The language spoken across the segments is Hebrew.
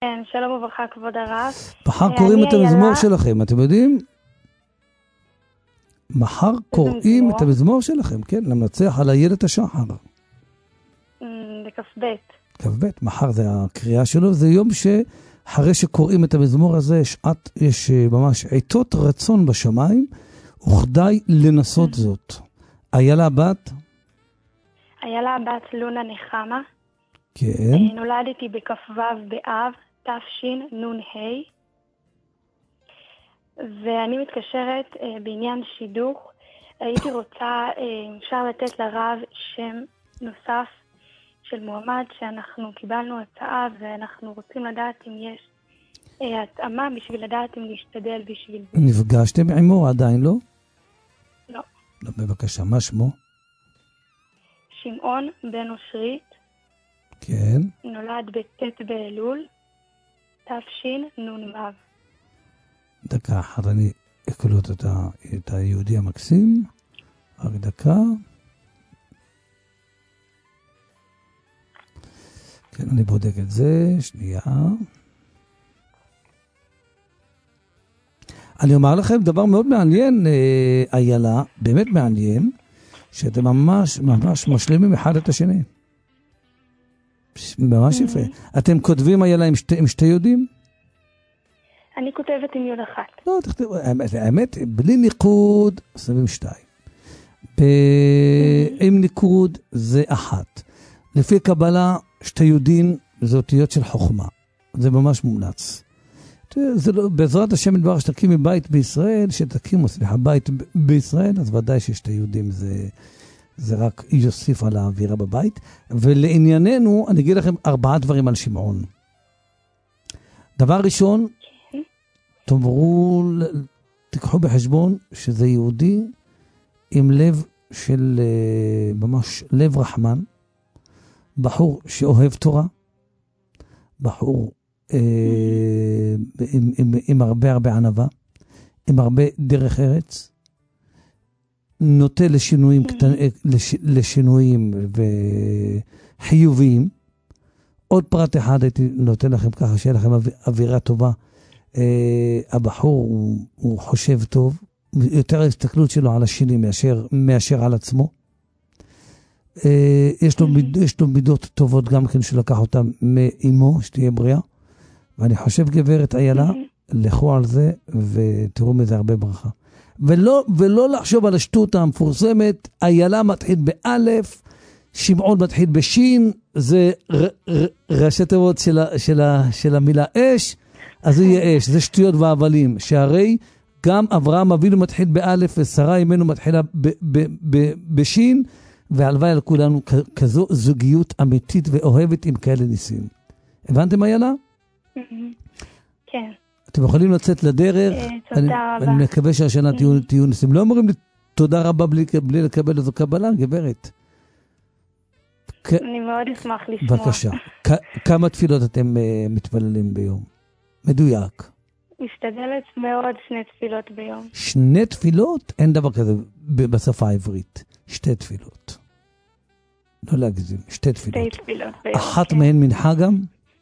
שלום וברכה כבוד הרב. מחר קוראים את המזמור שלכם, אתם יודעים? מחר קוראים את המזמור שלכם, כן, למנצח על איילת השחר. בכ"ב. כ"ב, מחר זה הקריאה שלו, זה יום שאחרי שקוראים את המזמור הזה, יש ממש עיתות רצון בשמיים, וכדאי לנסות זאת. איילה בת? איילה בת לונה נחמה. כן. נולדתי בכ"ו באב, תשנ"ה. ואני מתקשרת בעניין שידוך. הייתי רוצה, אפשר לתת לרב שם נוסף של מועמד שאנחנו קיבלנו הצעה, ואנחנו רוצים לדעת אם יש התאמה בשביל לדעת אם להשתדל בשביל זה. נפגשתם עמו עדיין, לא? לא. לא, בבקשה, מה שמו? שמעון בן אושרית. כן. נולד בט' באלול, תשנ"ו. דקה אחת, אני אקלוט את היהודי המקסים. רק דקה. כן, אני בודק את זה. שנייה. אני אומר לכם דבר מאוד מעניין, איילה, באמת מעניין, שאתם ממש ממש משלימים אחד את השני. ממש יפה. אתם כותבים איילה עם שתי יהודים? אני כותבת עם יוד אחת. לא, תכתבו, האמת, בלי ניקוד, שמים 2. עם ניקוד זה 1. לפי קבלה, 2 יהודים זה אותיות של חוכמה. זה ממש מומלץ. זה לא, בעזרת השם מדבר שתקימי בית בישראל, שתקימו, בית בישראל, אז ודאי ש2 יהודים זה רק יוסיף על האווירה בבית. ולענייננו, אני אגיד לכם 4 דברים על שמעון. דבר ראשון, תיקחו בחשבון שזה יהודי עם לב של ממש לב רחמן, בחור שאוהב תורה, בחור עם הרבה ענווה, עם הרבה דרך ארץ, נוטה לשינויים וחיוביים. עוד פרט אחד הייתי נותן לכם ככה, שיהיה לכם אווירה טובה. הבחור הוא חושב טוב, יותר ההסתכלות שלו על השני מאשר על עצמו. יש לו מידות טובות גם כן שלקח אותם מאמו, שתהיה בריאה. ואני חושב גברת איילה, לכו על זה ותראו מזה הרבה ברכה. ולא לחשוב על השטות המפורסמת, איילה מתחיל באלף, שמעון מתחיל בשין, זה ראשי תיבות של המילה אש, אז זה יהיה אש, זה שטויות והבלים, שהרי גם אברהם אבינו מתחיל באלף, ושרה אמנו מתחילה בשין, והלוואי על כולנו כזו זוגיות אמיתית ואוהבת עם כאלה ניסים. הבנתם איילה? כן. אתם יכולים לצאת לדרך. תודה רבה. אני מקווה שהשנה תהיו ניסים. לא אומרים לי תודה רבה בלי לקבל איזו קבלה, גברת. אני מאוד אשמח לשמוע. בבקשה. כמה תפילות אתם מתפללים ביום? מדויק. משתדלת מאוד 2 תפילות ביום. 2 תפילות? אין דבר כזה בשפה העברית. 2 תפילות. לא להגזים, 2 תפילות. 2 תפילות ביום. אחת מהן מנחה גם?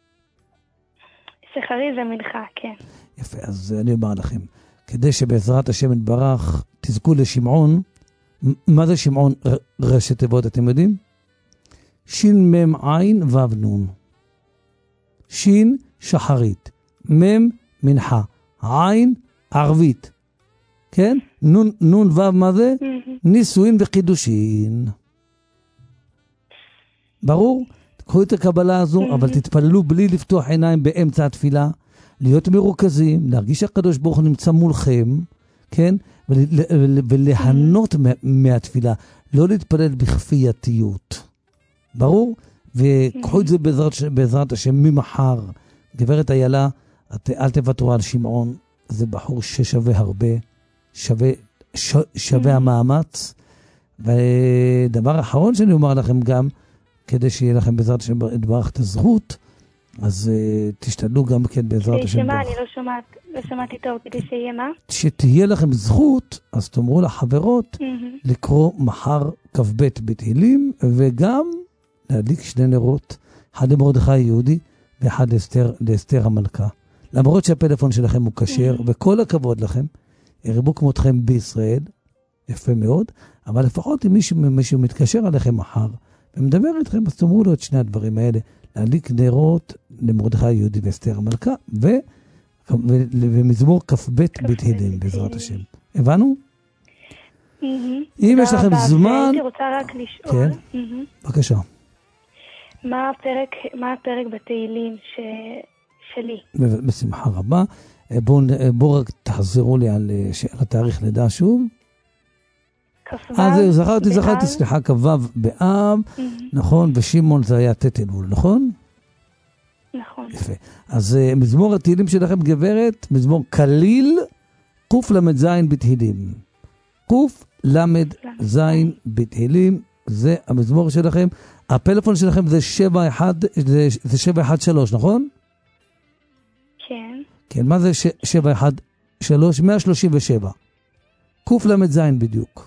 שחרי זה מנחה, כן. יפה, אז אני אומר לכם, כדי שבעזרת השם יתברך תזכו לשמעון, מה זה שמעון ראשי תיבות, אתם יודעים? שין מם עין וו נון. שין שחרית, מם מנחה, עין ערבית. כן? נון וו מה זה? נישואין וחידושין. ברור? תקחו את הקבלה הזו, אבל תתפללו בלי לפתוח עיניים באמצע התפילה, להיות מרוכזים, להרגיש שהקדוש ברוך הוא נמצא מולכם, כן? ולהנות מהתפילה, לא להתפלל בכפייתיות. ברור? וקחו את זה בעזרת השם ממחר. גברת איילה, אל תוותרו על שמעון, זה בחור ששווה הרבה, שווה המאמץ. ודבר אחרון שאני אומר לכם גם, כדי שיהיה לכם בעזרת השם יתברך את הזכות, אז תשתדלו גם כן בעזרת השם. שמה, אני לא שמעתי טוב, כדי שיהיה מה? שתהיה לכם זכות, אז תאמרו לחברות לקרוא מחר כ"ב בתהילים, וגם להדליק 2 נרות, אחד למרדכי יהודי, ואחד לאסתר המלכה. למרות שהפלאפון שלכם הוא כשר, וכל הכבוד לכם, ירבו כמותכם בישראל, יפה מאוד, אבל לפחות אם מישהו מתקשר עליכם מחר, ומדבר איתכם, אז תאמרו לו את שני הדברים האלה, להדליק נרות למרדכי היהודי ואסתר המלכה, ומזמור כ"ב בתהילים, בעזרת השם. הבנו? אם יש לכם זמן... הייתי רוצה רק לשאול. כן, בבקשה. מה הפרק בתהילים שלי? בשמחה רבה. בואו רק תחזרו לי על התאריך לידה שוב. זכרתי, סליחה, כ"ו באב, נכון, ושמעון זה היה ט' אלול, נכון? נכון. יפה. אז מזמור התהילים שלכם, גברת, מזמור כליל, קל"ז בתהילים. קל"ז בתהילים, זה המזמור שלכם. הפלאפון שלכם זה 713, נכון? כן. כן, מה זה 713? 137. קל"ז בדיוק.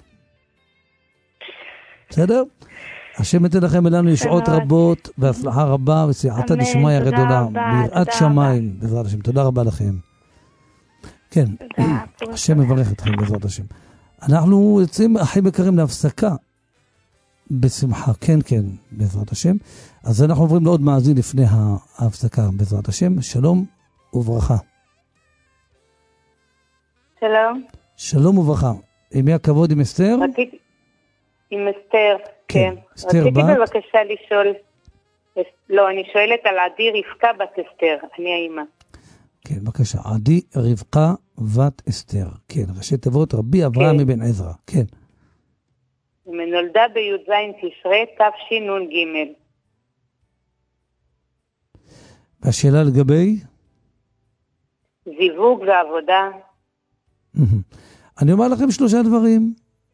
בסדר? השם ייתן לכם אלינו ישועות רבות והצלחה רבה וסייעתא דשמיא גדולה ביראת שמיים בעזרת השם. תודה רבה לכם. כן, השם מברך אתכם בעזרת השם. אנחנו יוצאים אחים יקרים להפסקה בשמחה, כן, בעזרת השם. אז אנחנו עוברים לעוד מאזין לפני ההפסקה בעזרת השם. שלום וברכה. שלום. שלום וברכה. עם מי הכבוד, עם אסתר? עם אסתר, כן. רציתי בבקשה לשאול, לא, אני שואלת על עדי רבקה בת אסתר, אני האמא. כן, בבקשה, עדי רבקה בת אסתר, כן, ראשי תיבות רבי אברהם מבן עזרא, כן. נולדה בי"ז תשרי תשנ"ג. והשאלה לגבי? זיווג ועבודה. אני אומר לכם 3 דברים.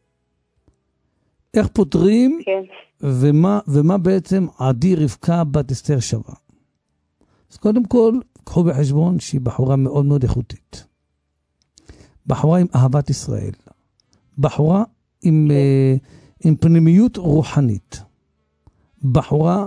איך פותרים, כן. ומה בעצם עדי רבקה בת אסתר שווה. אז קודם כל, קחו בחשבון שהיא בחורה מאוד מאוד איכותית. בחורה עם אהבת ישראל. בחורה עם פנימיות רוחנית. בחורה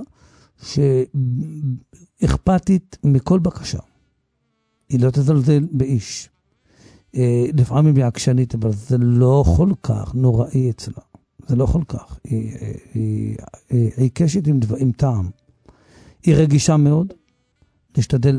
שאכפתית מכל בקשה. היא לא תזלזל באיש. לפעמים היא עקשנית, אבל זה לא כל כך נוראי אצלה. זה לא כל כך. היא עיקשת עם טעם. היא רגישה מאוד. להשתדל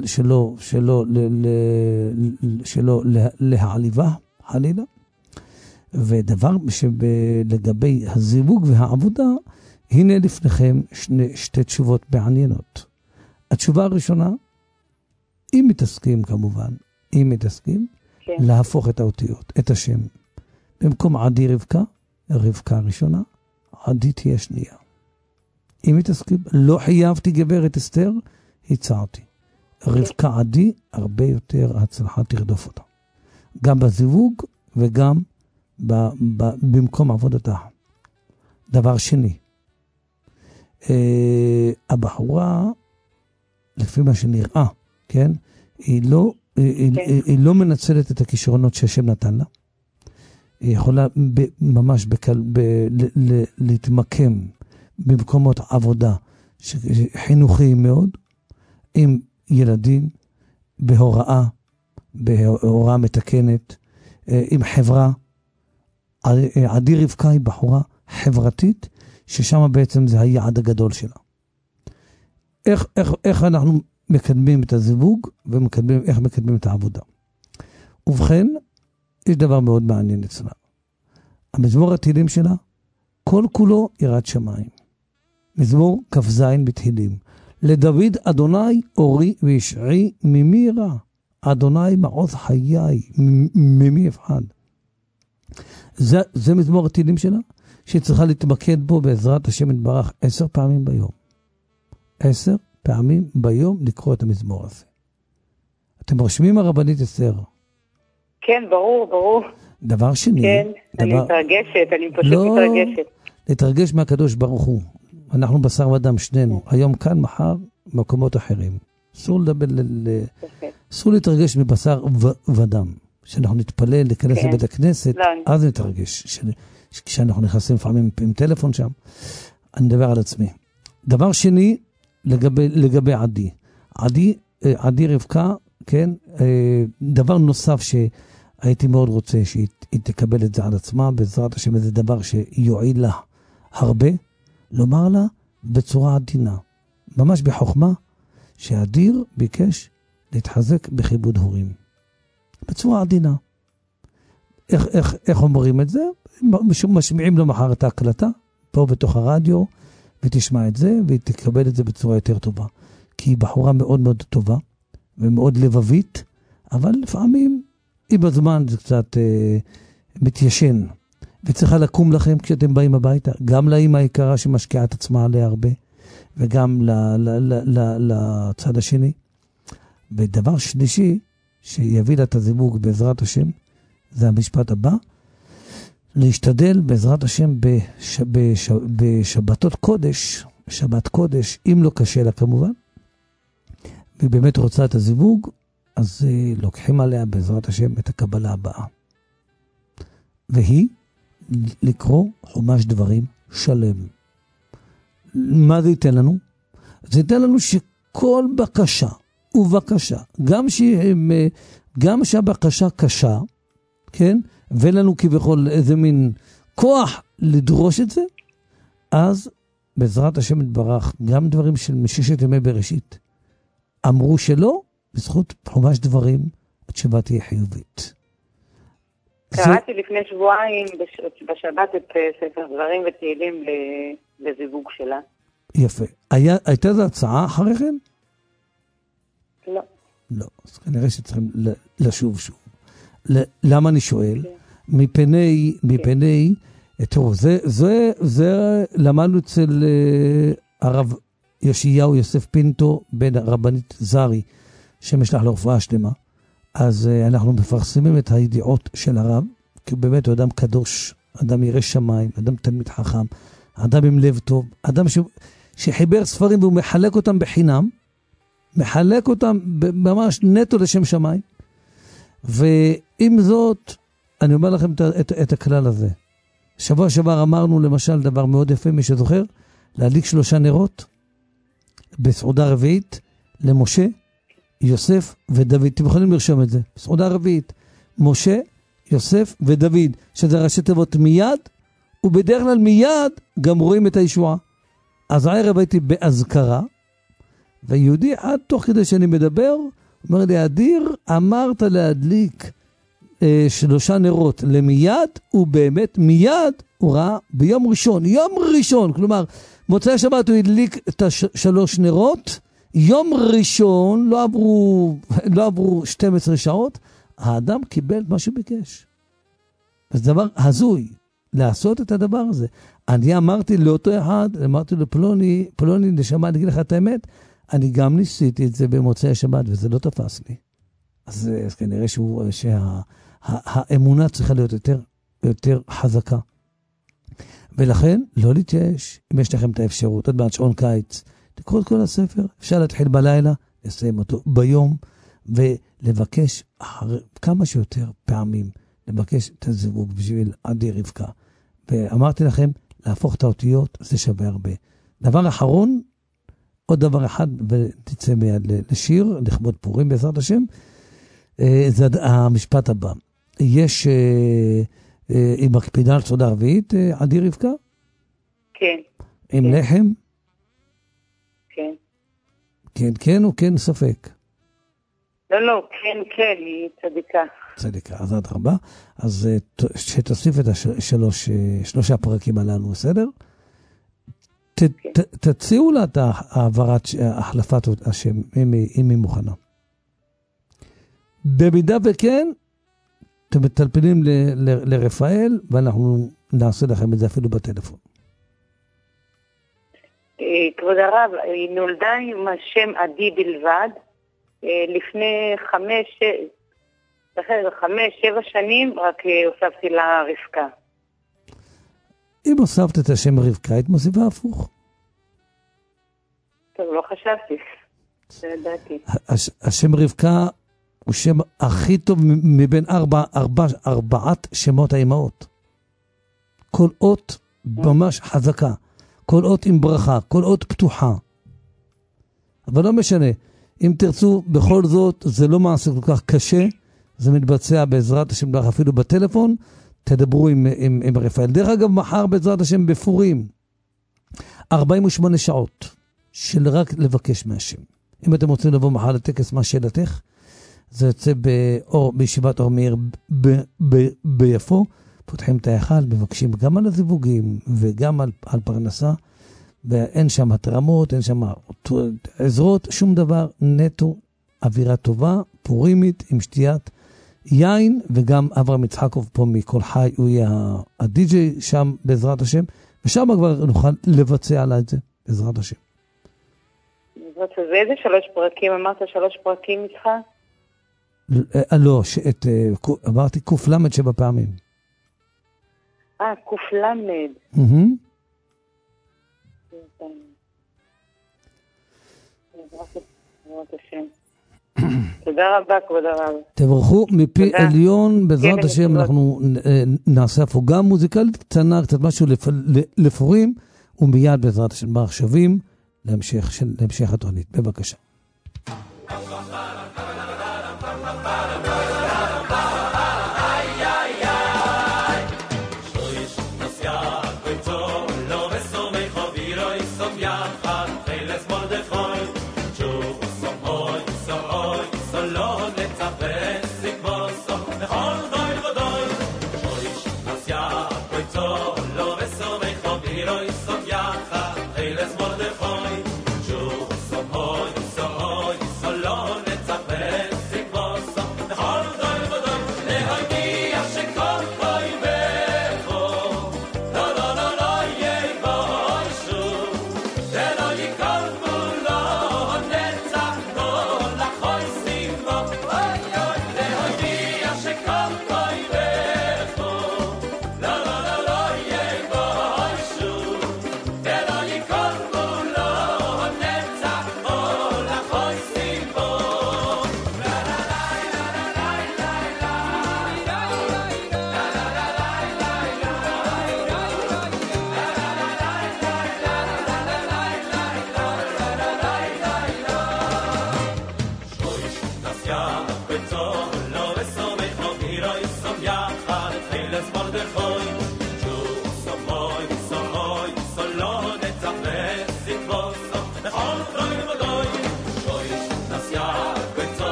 שלא להעליבה, חלילה. ודבר שלגבי הזיווג והעבודה, הנה לפניכם 2 תשובות מעניינות. התשובה הראשונה, אם מתעסקים כמובן, כן. להפוך את האותיות, את השם. במקום עדי רבקה, רבקה הראשונה, עדי תהיה שנייה. אם מתעסקים, לא חייבתי גברת אסתר, הצעתי. רבקה עדי, הרבה יותר הצלחה תרדוף אותה. גם בזיווג וגם במקום עבודתה. דבר שני, הבחורה, לפי מה שנראה, כן? היא לא מנצלת את הכישרונות שהשם נתן לה. היא יכולה ממש להתמקם במקומות עבודה חינוכיים מאוד, עם ילדים, בהוראה מתקנת, עם חברה. עדי רבקה היא בחורה חברתית, ששם בעצם זה היעד הגדול שלה. איך אנחנו מקדמים את הזיווג, ואיך מקדמים את העבודה. ובכן, יש דבר מאוד מעניין אצלה. המזמור התהילים שלה, כל כולו יראת שמיים. מזמור כ"ז בתהילים. לדוד אדוני אורי וישעי ממי רע. אדוני מעוז חיי ממי אפחד. זה מזמור התהילים שלה, שהיא צריכה להתמקד בו בעזרת השם יתברך 10 פעמים ביום. 10 פעמים ביום לקרוא את המזמור הזה. אתם רושמים הרבנית אסתר? כן, ברור. דבר שני. כן, אני מתרגשת, אני פשוט מתרגשת. להתרגש מהקדוש ברוך הוא. אנחנו בשר ודם שנינו. היום כאן, מחר, מקומות אחרים. אסור להתרגש מבשר ודם. כשאנחנו נתפלל, להיכנס לבית הכנסת, אז נתרגש. כשאנחנו נכנסים לפעמים עם טלפון שם, אני מדבר על עצמי. דבר שני, לגבי עדי. עדי רבקה, כן, דבר נוסף שהייתי מאוד רוצה שהיא תקבל את זה על עצמה, בעזרת השם זה דבר שיועיל לה הרבה, לומר לה בצורה עדינה, ממש בחוכמה, שאדיר ביקש להתחזק בכיבוד הורים. בצורה עדינה. איך אומרים את זה? משמיעים לו מחר את ההקלטה, פה בתוך הרדיו, ותשמע את זה, והיא תקבל את זה בצורה יותר טובה. כי היא בחורה מאוד מאוד טובה, ומאוד לבבית, אבל לפעמים, עם הזמן זה קצת מתיישן, וצריכה לקום לכם כשאתם באים הביתה, גם לאמא היקרה שמשקיעה את עצמה עליה הרבה, וגם לצד השני. ודבר שלישי, שיביא לה את הזיווג בעזרת השם, זה המשפט הבא, להשתדל בעזרת השם בשבתות קודש, שבת קודש, אם לא קשה לה כמובן, והיא באמת רוצה את הזיווג, אז לוקחים עליה בעזרת השם את הקבלה הבאה. והיא לקרוא חומש דברים שלם. מה זה ייתן לנו? זה ייתן לנו שכל בקשה ובקשה, גם שהבקשה קשה, כן? ולנו כביכול איזה מין כוח לדרוש את זה, אז בעזרת השם יתברך, גם דברים של מששת ימי בראשית, אמרו שלא, בזכות חומש דברים, התשובה תהיה חיובית. קראתי לפני שבועיים בשבת את ספר דברים ותהילים לזיווג שלה. יפה. הייתה זו הצעה אחרי כן? לא. לא, אז כנראה שצריכים לשוב שוב. למה אני שואל? מפני, תראו, זה למדנו אצל הרב יאשיהו יוסף פינטו, בן הרבנית זרי, שמשלח לרפואה שלמה. אז אנחנו מפרסמים את הידיעות של הרב, כי באמת הוא אדם קדוש, אדם ירא שמיים, אדם תלמיד חכם, אדם עם לב טוב, אדם שחיבר ספרים והוא מחלק אותם בחינם, מחלק אותם ממש נטו לשם שמיים. ועם זאת, אני אומר לכם את הכלל הזה. שבוע שעבר אמרנו למשל דבר מאוד יפה, מי שזוכר, להדליק 3 נרות בסעודה רביעית למשה, יוסף ודוד. אתם יכולים לרשום את זה. בסעודה רביעית, משה, יוסף ודוד, שזה ראשי תיבות מיד, ובדרך כלל מיד גם רואים את הישועה. אז הערב הייתי באזכרה, ויהודי עד תוך כדי שאני מדבר, אומר לי, אדיר, אמרת להדליק 3 נרות למיד, ובאמת מיד הוא ראה ביום ראשון, יום ראשון, כלומר, מוצאי שבת הוא הדליק את 3 נרות, יום ראשון, לא עברו 12 שעות, האדם קיבל מה שביקש. זה דבר הזוי, לעשות את הדבר הזה. אני אמרתי לאותו אחד, אמרתי לפלוני, נשמה, אני אגיד לך את האמת, אני גם ניסיתי את זה במוצאי שבת, וזה לא תפס לי. אז כנראה שהאמונה צריכה להיות יותר חזקה. ולכן, לא להתייאש, אם יש לכם את האפשרות, עד בעד שעון קיץ, תקראו את כל הספר, אפשר להתחיל בלילה, לסיים אותו ביום, ולבקש כמה שיותר פעמים, לבקש את הזיווג בשביל עדי רבקה. ואמרתי לכם, להפוך את האותיות, זה שווה הרבה. דבר אחרון, עוד דבר אחד, ותצא מיד לשיר, לכבוד פורים בעזרת השם, זה המשפט הבא. יש, היא מקפידה על סעודה רביעית, עדי רבקה? כן. עם כן. לחם? כן. כן, כן או כן ספק? לא, כן, היא צדיקה. צדיקה, אז עד 4. אז שתוסיף את 3 הפרקים הללו, בסדר? תציעו לה את החלפת השם, אם היא מוכנה. במידה וכן, אתם מטלפנים לרפאל, ואנחנו נעשה לכם את זה אפילו בטלפון. כבוד הרב, היא נולדה עם השם עדי בלבד, לפני 5-7 שנים, רק הוספתי לה רבקה. אם הוספת את השם רבקה, היית מוסיפה הפוך. טוב, לא חשבתי. זה ידעתי. השם רבקה הוא שם הכי טוב מבין 4 שמות האימהות. כל אות ממש חזקה. כל אות עם ברכה. כל אות פתוחה. אבל לא משנה. אם תרצו, בכל זאת, זה לא מעשה כל כך קשה, זה מתבצע בעזרת השם, אפילו בטלפון, תדברו עם רפאל. דרך אגב, מחר בעזרת השם בפורים, 48 שעות של רק לבקש מהשם. אם אתם רוצים לבוא מחר לטקס מה שאלתך, זה יוצא בישיבת אור מאיר ביפו, פותחים את ההיכל, מבקשים גם על הזיווגים וגם על פרנסה, ואין שם התרמות, אין שם עזרות, שום דבר, נטו, אווירה טובה, פורימית, עם שתיית יין, וגם אברהם יצחקוב פה מכל חי, הוא יהיה הדי-ג'יי שם בעזרת השם, ושם כבר נוכל לבצע לה את זה בעזרת השם. זה איזה 3 פרקים? אמרת 3 פרקים איתך? לא, אמרתי קוף למד 7 פעמים. קוף למד. תודה רבה, כבוד הרב. תברכו מפי עליון, בעזרת השם אנחנו נעשה הפוגה מוזיקלית קטנה, קצת משהו לפורים, ומיד בעזרת השם מעכשיו להמשך התוכנית. בבקשה.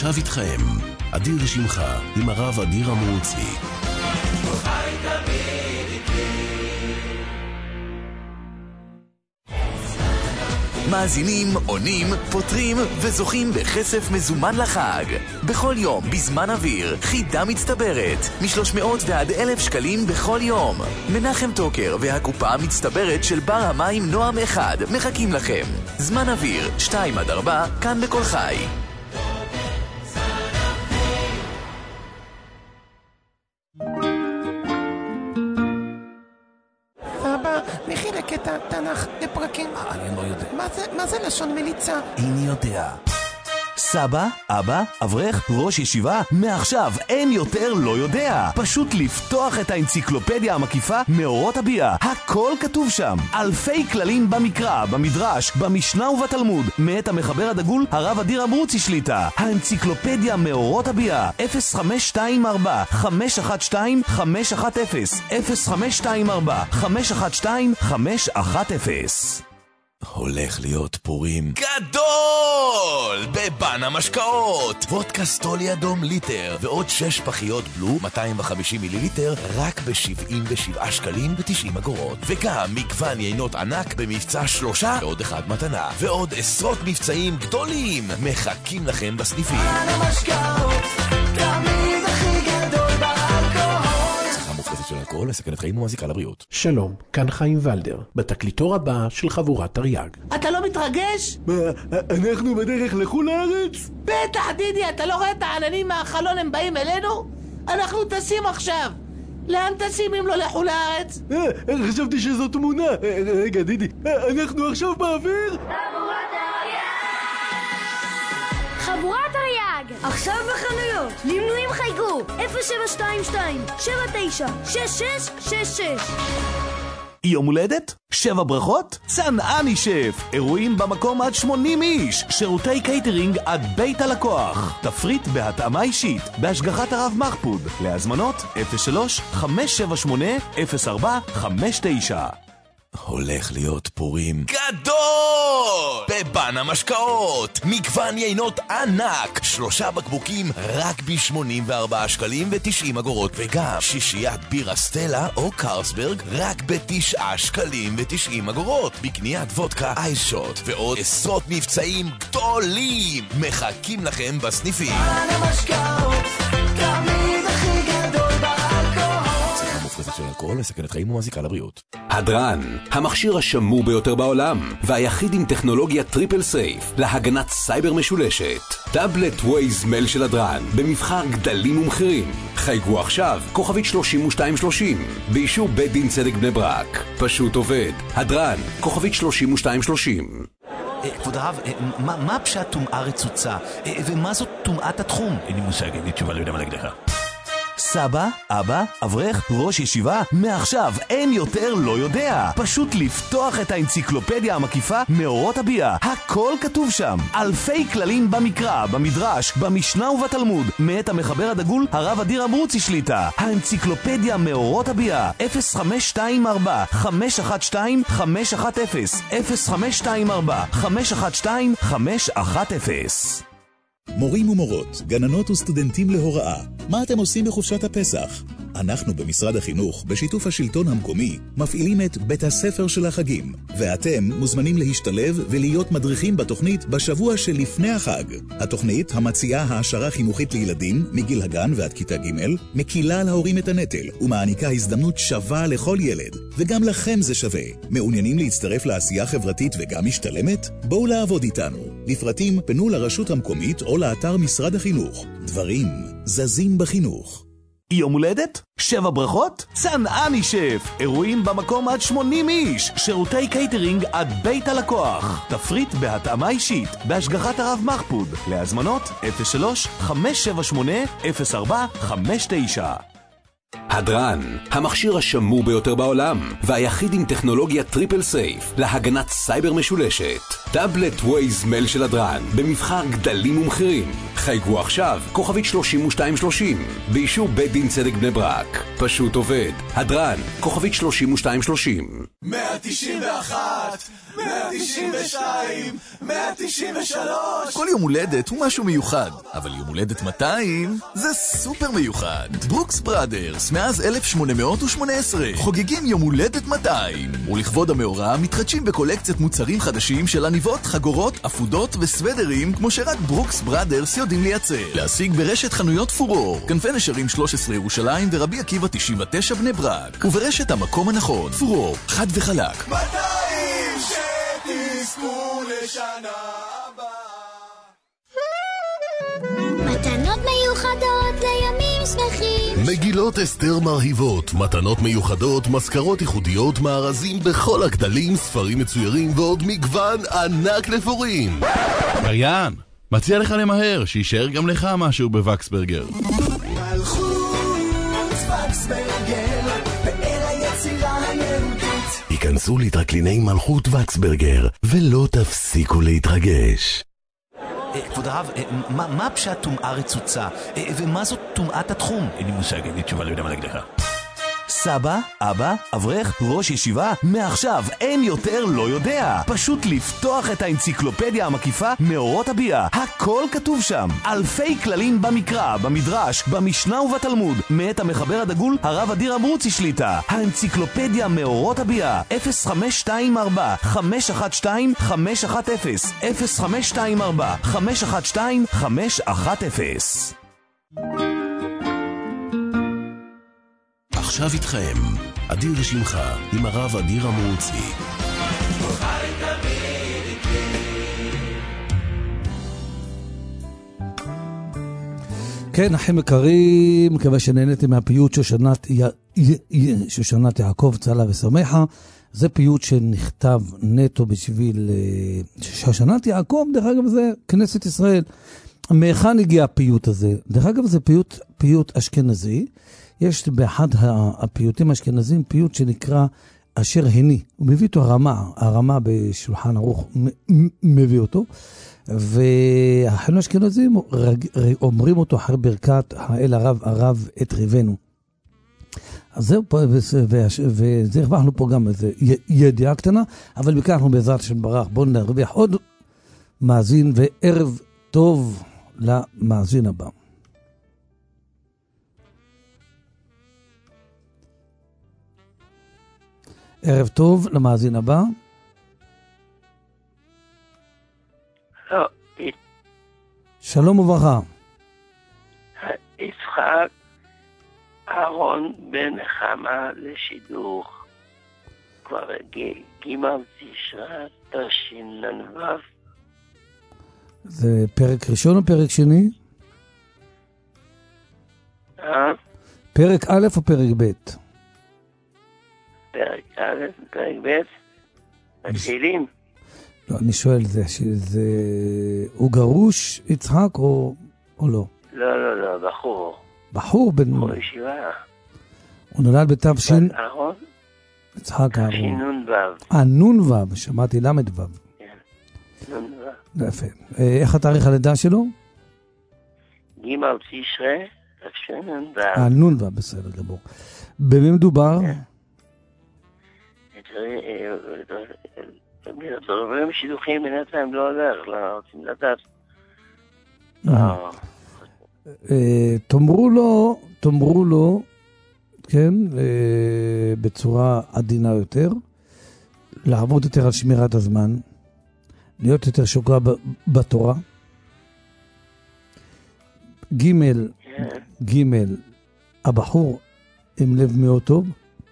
עכשיו איתכם, אדיר שמחה עם הרב אדיר אמרוצי. מאזינים, עונים, פותרים וזוכים בכסף מזומן לחג. בכל יום, בזמן אוויר, חידה מצטברת, מ-300 ועד 1,000 שקלים בכל יום. מנחם טוקר והקופה המצטברת של בר המים נועם 1 מחכים לכם. זמן אוויר, 2-4, כאן בכל חי. מי חילק את התנ"ך לפרקים? אני לא יודע. מה זה לשון מליצה? איני יודע. סבא, אבא, אברך, ראש ישיבה, מעכשיו אין יותר לא יודע. פשוט לפתוח את האנציקלופדיה המקיפה מאורות הביאה. הכל כתוב שם. אלפי כללים במקרא, במדרש, במשנה ובתלמוד. מאת המחבר הדגול, הרב אדיר אמרוצי שליטה. האנציקלופדיה מאורות הביאה. 0524 512 510 0524 512 510. הולך להיות פורים גדול בבן המשקאות. וודקה סטולי אדום ליטר ועוד 6 פחיות בלו 250 מיליליטר רק ב-77 שקלים ו90 אגורות. וגם מגוון יינות ענק במבצע 3 ועוד 1 מתנה. ועוד עשרות מבצעים גדולים מחכים לכם בסניפים. בן המשקאות תמיד הכי גדול באלכוהול. צריכה מופחתת של אלכוהול מסכנת חיים ומזיקה לבריאות. שלום, כאן חיים ולדר, בתקליטור הבא של חבורת תרי"ג. אתה לא מתרגש? מה, אנחנו בדרך לחול הארץ? בטח דידי, אתה לא רואה את העננים מהחלון, הם באים אלינו? אנחנו טסים עכשיו. לאן טסים אם לא לחול הארץ? חשבתי שזו תמונה. רגע דידי, אנחנו עכשיו באוויר? חבורת תרי"ג עכשיו בחנויות. למנויים חייגו 0722-796666. יום הולדת? 7 ברכות? צנעני שף. אירועים במקום עד 80 איש. שירותי קייטרינג עד בית הלקוח. תפריט בהתאמה אישית. בהשגחת הרב מחפוד. להזמנות 03-578-0459. הולך להיות פורים גדול בבן המשקאות. מגוון יינות ענק, 3 בקבוקים רק ב-84 שקלים ו90 אגורות. וגם 6 בירה סטלה או קרסברג רק ב9 שקלים ו90 אגורות. בקניית וודקה אייסשוט ועוד עשרות מבצעים גדולים מחכים לכם בסניפים. בן המשקאות תמיד הכי גדול באלכוהול. צריכה מופחתת של אלכוהול מסכנת חיים ומזיקה לבריאות. הדרן, המכשיר השמור ביותר בעולם, והיחיד עם טכנולוגיה טריפל סייף להגנת סייבר משולשת. טאבלט ווייז מייל של הדרן, במבחר גדלים ומחירים. חייגו עכשיו, כוכבית 3230, באישור בית דין צדק בני ברק. פשוט עובד. הדרן, כוכבית 3230. כבוד הרב, מה פשט טומאה רצוצה? ומה זאת טומאת התחום? אין לי מושג, אין לי תשובה, לא יודע מה להגיד לך. סבא, אבא, אברך, ראש ישיבה, מעכשיו אין יותר לא יודע. פשוט לפתוח את האנציקלופדיה המקיפה מאורות הביאה. הכל כתוב שם. אלפי כללים במקרא, במדרש, במשנה ובתלמוד. מאת המחבר הדגול, הרב אדיר אמרוצי שליטה. האנציקלופדיה מאורות הביאה. 0524 512 510 0524 512 510. מורים ומורות, גננות וסטודנטים להוראה, מה אתם עושים בחופשת הפסח? אנחנו במשרד החינוך, בשיתוף השלטון המקומי, מפעילים את בית הספר של החגים, ואתם מוזמנים להשתלב ולהיות מדריכים בתוכנית בשבוע שלפני החג. התוכנית המציעה העשרה חינוכית לילדים מגיל הגן ועד כיתה ג' מקילה על ההורים את הנטל ומעניקה הזדמנות שווה לכל ילד, וגם לכם זה שווה. מעוניינים להצטרף לעשייה חברתית וגם משתלמת? בואו לעבוד איתנו. לפרטים פנו לרשות המקומית או לאתר משרד החינוך. דברים זזים בחינוך. יום הולדת? 7 ברכות? צנעני שף. אירועים במקום עד 80 איש. שירותי קייטרינג עד בית הלקוח. תפריט בהתאמה אישית. בהשגחת הרב מחפוד. להזמנות 03-578-0459. הדרן, המכשיר השמור ביותר בעולם, והיחיד עם טכנולוגיה טריפל סייף להגנת סייבר משולשת. טאבלט ווייז מייל של הדרן, במבחר גדלים ומחירים. חייגו עכשיו, כוכבית 3230, באישור בית דין צדק בני ברק. פשוט עובד. הדרן, כוכבית 3230. 191, 192, 193. כל יום הולדת הוא משהו מיוחד, אבל יום הולדת 200 זה סופר מיוחד. ברוקס בראדרס, מאז 1818, חוגגים יום הולדת 200, ולכבוד המאורע מתחדשים בקולקציית מוצרים חדשים של עניבות, חגורות, אפודות וסוודרים, כמו שרק ברוקס בראדרס יודעים לייצר. להשיג ברשת חנויות פורור, כנפי נשרים 13 ירושלים ורבי עקיבא 99 בני ברק, וברשת המקום הנכון, פורור, חד וחלק. 200 שתזכו לשנה הבאה. מתנות מיוחדות לימים שמחים. מגילות אסתר מרהיבות, מתנות מיוחדות, מזכרות ייחודיות, מארזים בכל הגדלים, ספרים מצוירים ועוד מגוון ענק לפורים. אריאן, מציע לך למהר, שישאר גם לך משהו בווקסברגר. מלכות וקסברגר, פאר היצירה היהודית. היכנסו לטרקליני מלכות וקסברגר ולא תפסיקו להתרגש. כבוד הרב, מה פשט טומאה רצוצה? ומה זאת טומאת התחום? אין לי מושג, אין לי תשובה, לא יודע מה להגיד לך. סבא, אבא, אברך, ראש ישיבה, מעכשיו אין יותר לא יודע. פשוט לפתוח את האנציקלופדיה המקיפה מאורות הביאה. הכל כתוב שם. אלפי כללים במקרא, במדרש, במשנה ובתלמוד. מאת המחבר הדגול, הרב אדיר אמרוצי שליטה. האנציקלופדיה מאורות הביאה. 0524 512 510 0524 512 510. עכשיו איתכם, אדיר שמך עם הרב אדיר אמרוצי. כן, אחים יקרים, מקווה שנהניתם מהפיוט שושנת יעקב צהלה ושמחה. זה פיוט שנכתב נטו בשביל שושנת יעקב, דרך אגב זה כנסת ישראל. מהיכן הגיע הפיוט הזה? דרך אגב זה פיוט אשכנזי. יש באחד הפיוטים האשכנזיים פיוט שנקרא אשר הני. הוא מביא אותו הרמה בשולחן ערוך מביא אותו. והחילונים האשכנזיים אומרים אותו אחרי ברכת האל הרב את ריבנו. אז זהו פה, וזה הרווחנו פה גם איזו ידיעה קטנה, אבל מכאן אנחנו בעזרת השם ברח. בואו נרוויח עוד מאזין, וערב טוב למאזין הבא. ערב טוב למאזין הבא. שלום וברכה. יצחק אהרון בן נחמה לשידוך כבר גימל תשרה תשנ"ו. זה פרק ראשון או פרק שני? פרק א' או פרק ב'? פרק א', פרק ב', התהילים. לא, אני שואל, הוא גרוש יצחק או לא? לא, בחור. בחור בן... בחור ישיבה. הוא נולד בתש"ן... אהרון? יצחק אהרון. תשנ"ו. נ"ו, שמעתי למ"ו. כן, נ"ו. יפה. איך התאריך הלידה שלו? גימל תשרה, תשנ"ו. נ"ו, בסדר גמור. במי מדובר? דוברים שידוכים בינתיים לא הולך, לא רוצים לדעת. תאמרו לו, כן, בצורה עדינה יותר, לעבוד יותר על שמירת הזמן, להיות יותר שוקע בתורה. ג' הבחור עם לב מאוד טוב,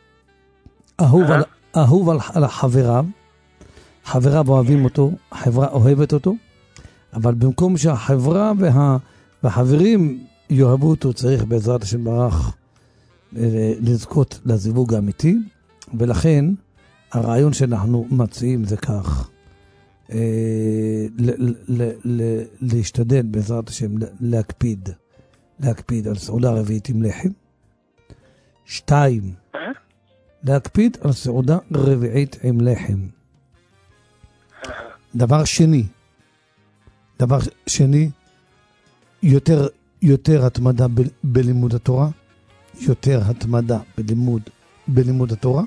אהוב על חבריו, חבריו אוהבים אותו, החברה אוהבת אותו, אבל במקום שהחברה והחברים יאהבו אותו, צריך בעזרת השם ברך לזכות לזיווג האמיתי, ולכן הרעיון שאנחנו מציעים זה כך, להשתדל בעזרת השם להקפיד על סעודה רביעית עם לחם, 2. להקפיד על סעודה רביעית עם לחם. דבר שני, יותר התמדה בלימוד התורה, יותר התמדה בלימוד התורה.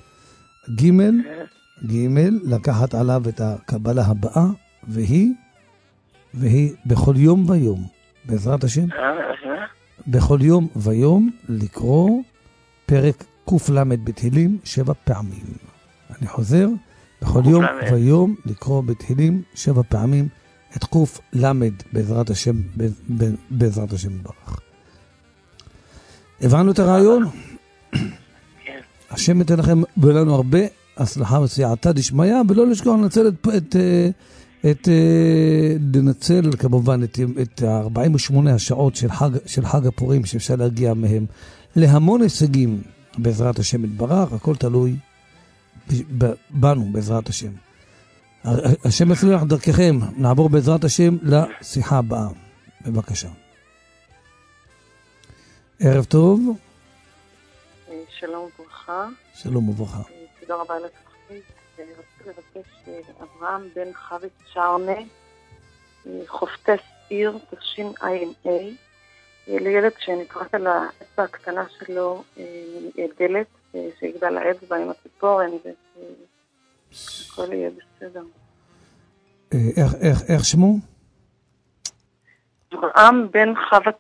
ג' לקחת עליו את הקבלה הבאה, והיא בכל יום ויום, בעזרת השם, בכל יום ויום לקרוא פרק קל"ד בתהילים 7 פעמים. אני חוזר, בכל יום ויום לקרוא בתהילים 7 פעמים את קל"ד בעזרת השם, בעזרת השם ברך. הבנו את הרעיון? השם ייתן לכם ולנו הרבה הצלחה וסייעתא דשמיא, ולא לשכוח לנצל כמובן את 48 השעות של חג הפורים, שאפשר להגיע מהם להמון הישגים בעזרת השם יתברך. הכל תלוי בנו בעזרת השם. השם יצליח דרככם. נעבור בעזרת השם לשיחה הבאה. בבקשה. ערב טוב. שלום וברכה. שלום וברכה. תודה רבה על התוכנית. רציתי לבקש אברהם בן חווית שרנה, חופטס עיר, תשע"ה, לילד שנקראת על האצבע הקטנה שלו דלת, שיגדל האצבע עם הציפורן, והכל יהיה בסדר. איך שמו? אברהם בן חווית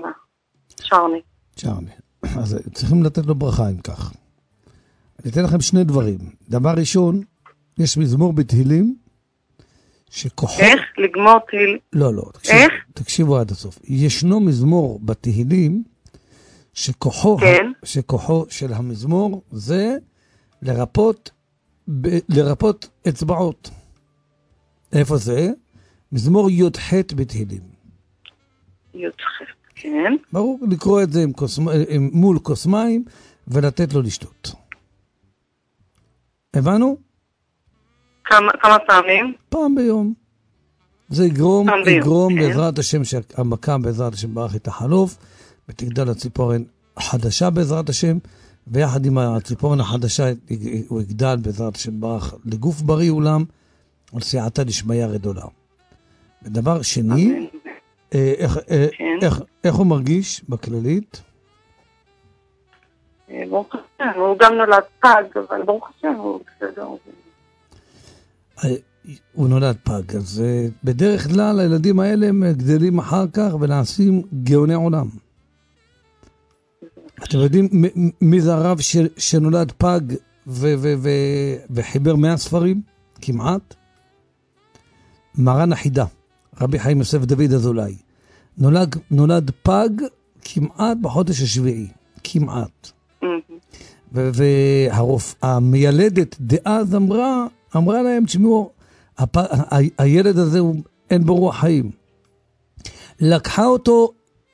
שרנה. אז צריכים לתת לו ברכה אם כך. אני אתן לכם שני דברים. דבר ראשון, יש מזמור בתהילים שכוחו... איך? לגמור תהילים? לא, איך? תקשיבו עד הסוף. ישנו מזמור בתהילים שכוחו של המזמור זה לרפות אצבעות. איפה זה? מזמור י"ח בתהילים. י"ח, כן. ברור, לקרוא את זה מול כוס מים ולתת לו לשתות. הבנו? כמה פעמים? פעם ביום. זה יגרום בעזרת השם שהמכה בעזרת השם ברך את החלוף, ותגדל הציפורן חדשה בעזרת השם, ויחד עם הציפורן החדשה הוא יגדל בעזרת השם ברך לגוף בריא אולם, על סייעתא דשמיא גדולה. ודבר שני, איך הוא מרגיש בכללית? ברוך השם, הוא גם נולד פג, אבל ברוך השם הוא בסדר. הוא נולד פג, אז בדרך כלל הילדים האלה הם גדלים אחר כך ונעשים גאוני עולם. אתם יודעים מי זה הרב שנולד פג וחיבר 100 ספרים? כמעט. מרן החידה, רבי חיים יוסף דוד אזולאי. נולד פג כמעט בחודש השביעי. כמעט. והמיילדת דאז אמרה להם, תשמעו, הילד הזה אין בו רוח חיים. לקחה אותו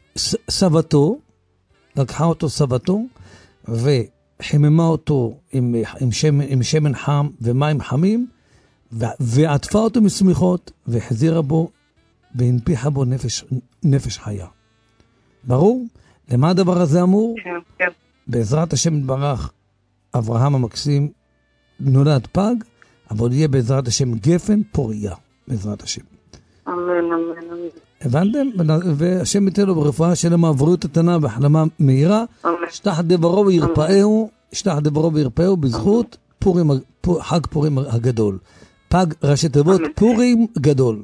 סבתו, וחיממה אותו עם שמן חם ומים חמים, ועטפה אותו מסמיכות, והחזירה בו, והנפיחה בו נפש חיה. ברור? למה הדבר הזה אמור? כן. בעזרת השם יתברך, אברהם המקסים נולד פג, אבל יהיה בעזרת השם גפן פוריה, בעזרת השם. אמן. הבנתם? והשם ייתן לו ברפואה שלמה, בריאות איתנה והחלמה מהירה, שטח דברו וירפאהו בזכות חג פורים הגדול. פג ראשי תיבות פורים גדול.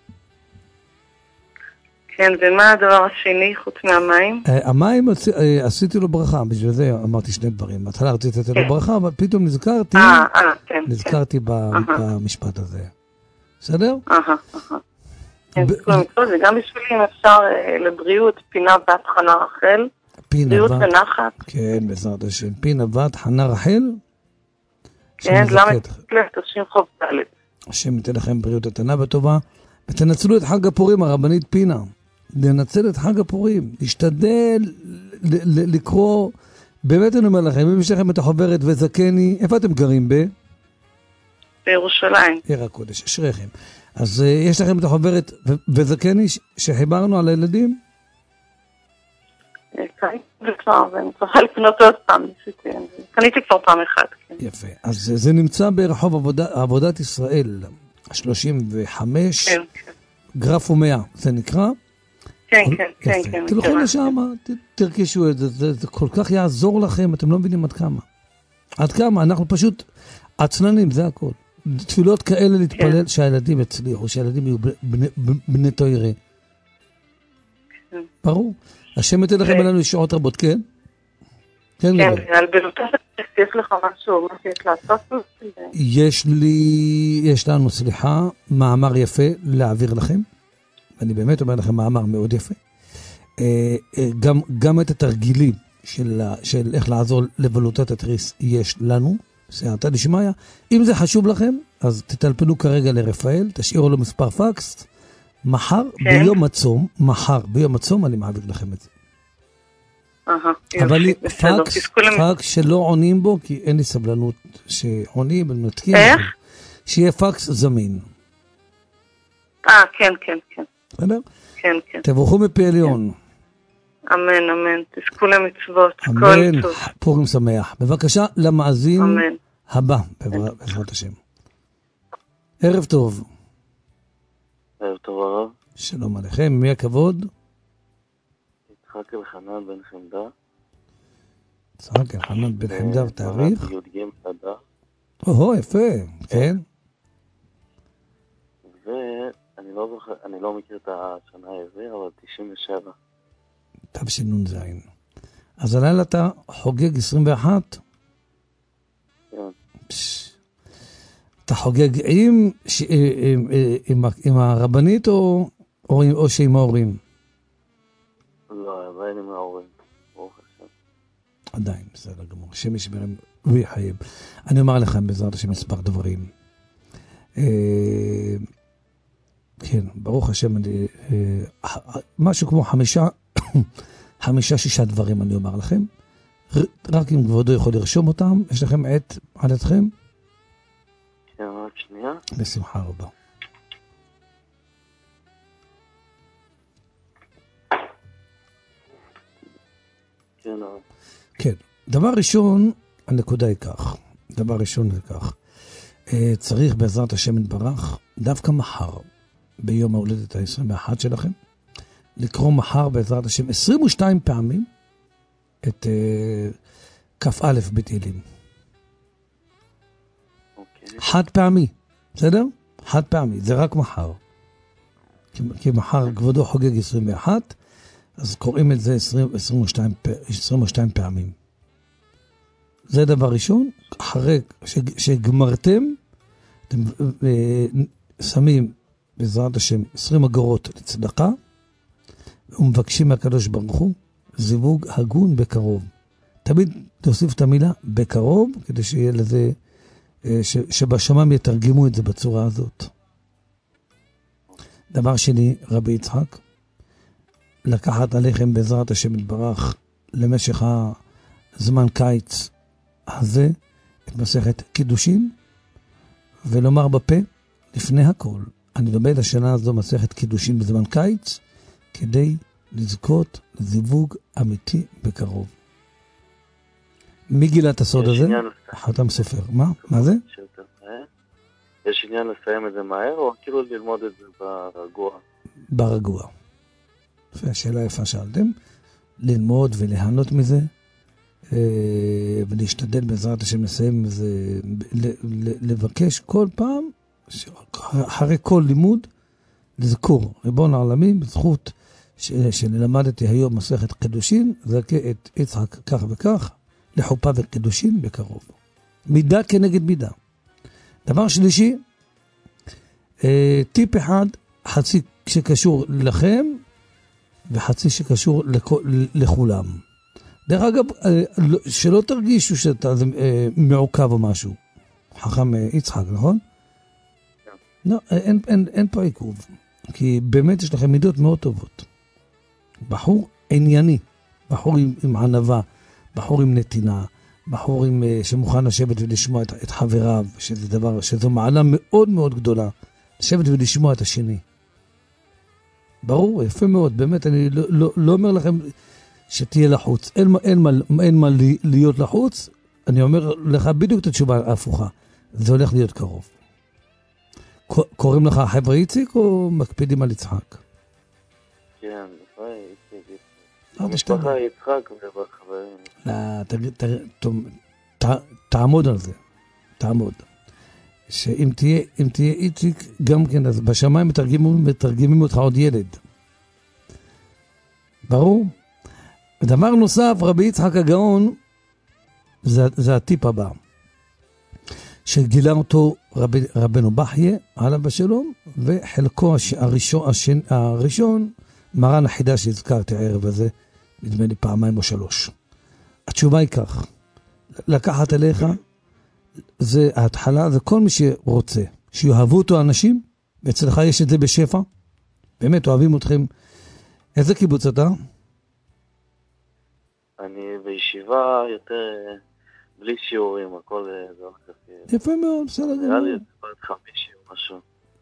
כן, ומה הדבר השני חוץ מהמים? המים עשיתי לו ברכה, בשביל זה אמרתי שני דברים. בהתחלה רציתי לתת לו ברכה, אבל פתאום נזכרתי במשפט הזה. בסדר? כן, זה גם בשבילי אם אפשר לבריאות, פינה בת חנה רחל. בריאות ונחת. כן, בעזרת השם. פינה בת חנה רחל. כן, למה תשים חוב ד'. השם ייתן לכם בריאות איתנה וטובה. ותנצלו את חג הפורים, הרבנית פינה. לנצל את חג הפורים. להשתדל לקרוא, באמת אני אומר לכם, אם יש לכם את החוברת וזקני, איפה אתם גרים ב? בירושלים. עיר הקודש, אשריכם. אז יש לכם את החוברת וזקני שחיברנו על הילדים? קניתי כבר, ואני צריכה לקנות עוד פעם. קניתי כבר פעם אחת. יפה. אז זה נמצא ברחוב עבודת ישראל, 35, גרפו 100, זה נקרא? כן. תלכו לשם, תרכשו את זה, זה כל כך יעזור לכם, אתם לא מבינים עד כמה. עד כמה, אנחנו פשוט עצלנים, זה הכל. תפילות כאלה להתפלל שהילדים יצליחו, שהילדים יהיו בני תוירה. ברור. השם ייתן לכם אלינו שעות רבות, כן? כן, על בלוטת יש לך משהו, מה שיש לעשות? יש לנו, סליחה, מאמר יפה להעביר לכם. אני באמת אומר לכם מאמר מאוד יפה. גם את התרגילים של איך לעזור לבלוטת התריס יש לנו, סייעתא דשמיא. אם זה חשוב לכם, אז תטלפנו כרגע לרפאל, תשאירו לו מספר פקס, מחר ביום הצום אני מעביר לכם את זה. אבל פקס שלא עונים בו, כי אין לי סבלנות שעונים ומתקים. שיהיה פקס זמין. כן. בסדר? כן. תבורכו מפי עליון. אמן. תזכו למצוות. אמן. פורים שמח. בבקשה למאזין הבא, בעזרת השם. ערב טוב. ערב טוב הרב. שלום עליכם, מי הכבוד? יצחק אלחנן בן חמדה. יצחק אלחנן בן חמדה, ותאריך? י"ג אדר. יפה, כן. אני לא מכיר את השנה העברית, אבל 97. תשנ"ז. אז הלילה אתה חוגג 21? כן. אתה חוגג עם הרבנית או שעם ההורים? לא, עדיין עם ההורים. ברוך השם. עדיין, בסדר גמור. השם ישמרם ויחייב. אני אומר לכם בעזרת השם מספר דברים. כן, ברוך השם, משהו כמו 5-6 דברים אני אומר לכם. רק אם כבודו יכול לרשום אותם, יש לכם עת על ידכם? כן, רק שנייה. בשמחה רבה. כן, דבר ראשון, הנקודה היא כך. צריך בעזרת השם יתברך, דווקא מחר, ביום ההולדת ה-21 שלכם, לקרוא מחר בעזרת השם 22 פעמים את כ"א בתהילים. חד פעמי, בסדר? חד פעמי, זה רק מחר. כי מחר כבודו חוגג 21, אז קוראים את זה 22 פעמים. זה דבר ראשון. אחרי שגמרתם, אתם שמים בעזרת השם 20 אגורות לצדקה, ומבקשים מהקדוש ברוך הוא זיווג הגון בקרוב. תמיד תוסיף את המילה בקרוב, כדי שיהיה לזה, שבשמיים יתרגמו את זה בצורה הזאת. דבר שני, רבי יצחק, לקחת עליכם בעזרת השם יתברך למשך הזמן קיץ הזה, את מסכת קידושין, ולומר בפה, לפני הכל, אני לומד השנה הזו מסכת קידושין בזמן קיץ, כדי לזכות לזיווג אמיתי בקרוב. מי גילה את הסוד הזה? חתם סופר. מה זה? יש עניין לסיים את זה מהר, או כאילו ללמוד את זה ברגוע? ברגוע. השאלה יפה שאלתם. ללמוד ולהנות מזה, ולהשתדל בעזרת השם לסיים זה, לבקש כל פעם, אחרי כל לימוד, לזכור, ריבון העולמים, בזכות שלמדתי היום מסכת קידושין, זכה את יצחק כך וכך, לחופה וקידושין בקרוב. מידה כנגד מידה. דבר שלישי, טיפ אחד, חצי שקשור לכם, וחצי שקשור לכולם. דרך אגב, שלא תרגישו שאתה מעוקב או משהו. חכם יצחק, נכון? לא, אין פה עיכוב. כי באמת יש לכם מידות מאוד טובות. בחור ענייני, בחור עם ענווה, בחור עם נתינה, בחור שמוכן לשבת ולשמוע את חבריו, שזו מעלה מאוד מאוד גדולה, לשבת ולשמוע את השני. ברור, יפה מאוד, באמת, אני לא אומר לכם שתהיה לחוץ. אין מה להיות לחוץ, אני אומר לך בדיוק את התשובה ההפוכה. זה הולך להיות קרוב. קוראים לך חבר'ה איציק או מקפידים על יצחק? כן, איציק. המשפחה יצחק ובחברים. תעמוד על זה. תעמוד. שאם תהיה איציק, גם כן, אז בשמיים מתרגמים אותך עוד ילד. ברור? ודבר נוסף, רבי יצחק הגאון, זה הטיפ הבא. שגילה אותו רבנו בחיה, עליו בשלום, וחלקו הראשון, מרן החידה שהזכרתי הערב הזה, נדמה לי פעמיים או 3. התשובה היא כך, לקחת אליך, זה ההתחלה, זה כל מי שרוצה, שיאהבו אותו אנשים, ואצלך יש את זה בשפע, באמת אוהבים אתכם. איזה קיבוץ אתה? אני בישיבה יותר בלי שיעורים, הכל זה כפי. יפה מאוד, בסדר. נראה לי את 50 או משהו.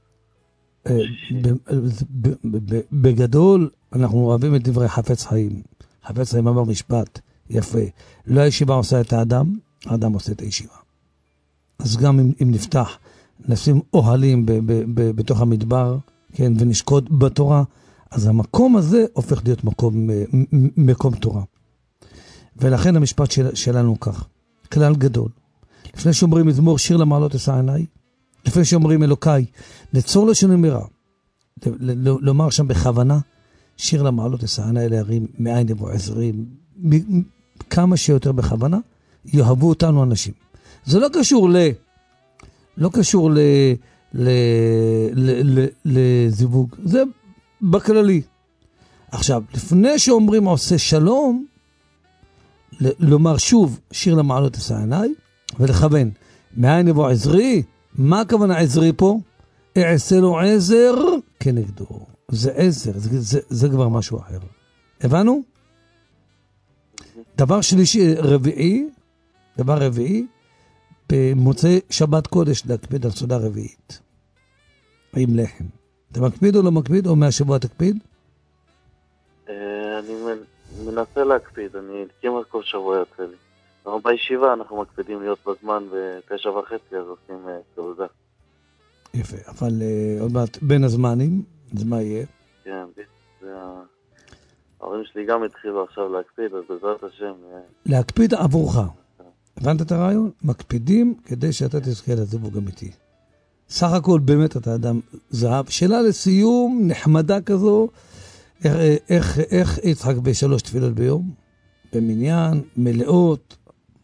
בגדול, אנחנו אוהבים את דברי חפץ חיים. חפץ חיים אמר משפט, יפה. לא הישיבה עושה את האדם, האדם עושה את הישיבה. אז גם אם נפתח, נשים אוהלים בתוך המדבר, כן, ונשקוד בתורה, אז המקום הזה הופך להיות מקום תורה. ולכן המשפט שלנו כך, כלל גדול. לפני שאומרים מזמור שיר למעלות אשא עיניי, לפני שאומרים אלוקיי, נצור לשונם מרע, לומר שם בכוונה, שיר למעלות אשא עיניי להרים מאין יבוא עזרי, כמה שיותר בכוונה, יאהבו אותנו אנשים. זה לא קשור לזיווג, זה בכללי. עכשיו, לפני שאומרים עושה שלום, לומר שוב שיר למעלות אשא עיניי, ולכוון, מאין יבוא עזרי, מה הכוונה עזרי פה? אעשה לו עזר כנגדו. זה עזר, זה כבר משהו אחר. הבנו? דבר רביעי, במוצאי שבת קודש להקפיד על סעודה רביעית. עם לחם. אתה מקפיד או לא מקפיד, או מהשבוע תקפיד? אני מנסה להקפיד, אני כמעט כל שבוע יוצא לי. אבל בישיבה אנחנו מקפידים להיות בזמן ב9:30, אז עושים סעודה. יפה, אבל עוד מעט בין הזמנים, אז מה יהיה? כן, ההורים שלי גם התחילו עכשיו להקפיד, אז בעזרת השם... להקפיד עבורך. הבנת את הרעיון? מקפידים כדי שאתה תזכה לזיווג אמיתי. סך הכל באמת אתה אדם זהב. שאלה לסיום, נחמדה כזו, איך יצחק ב3 תפילות ביום? במניין, מלאות?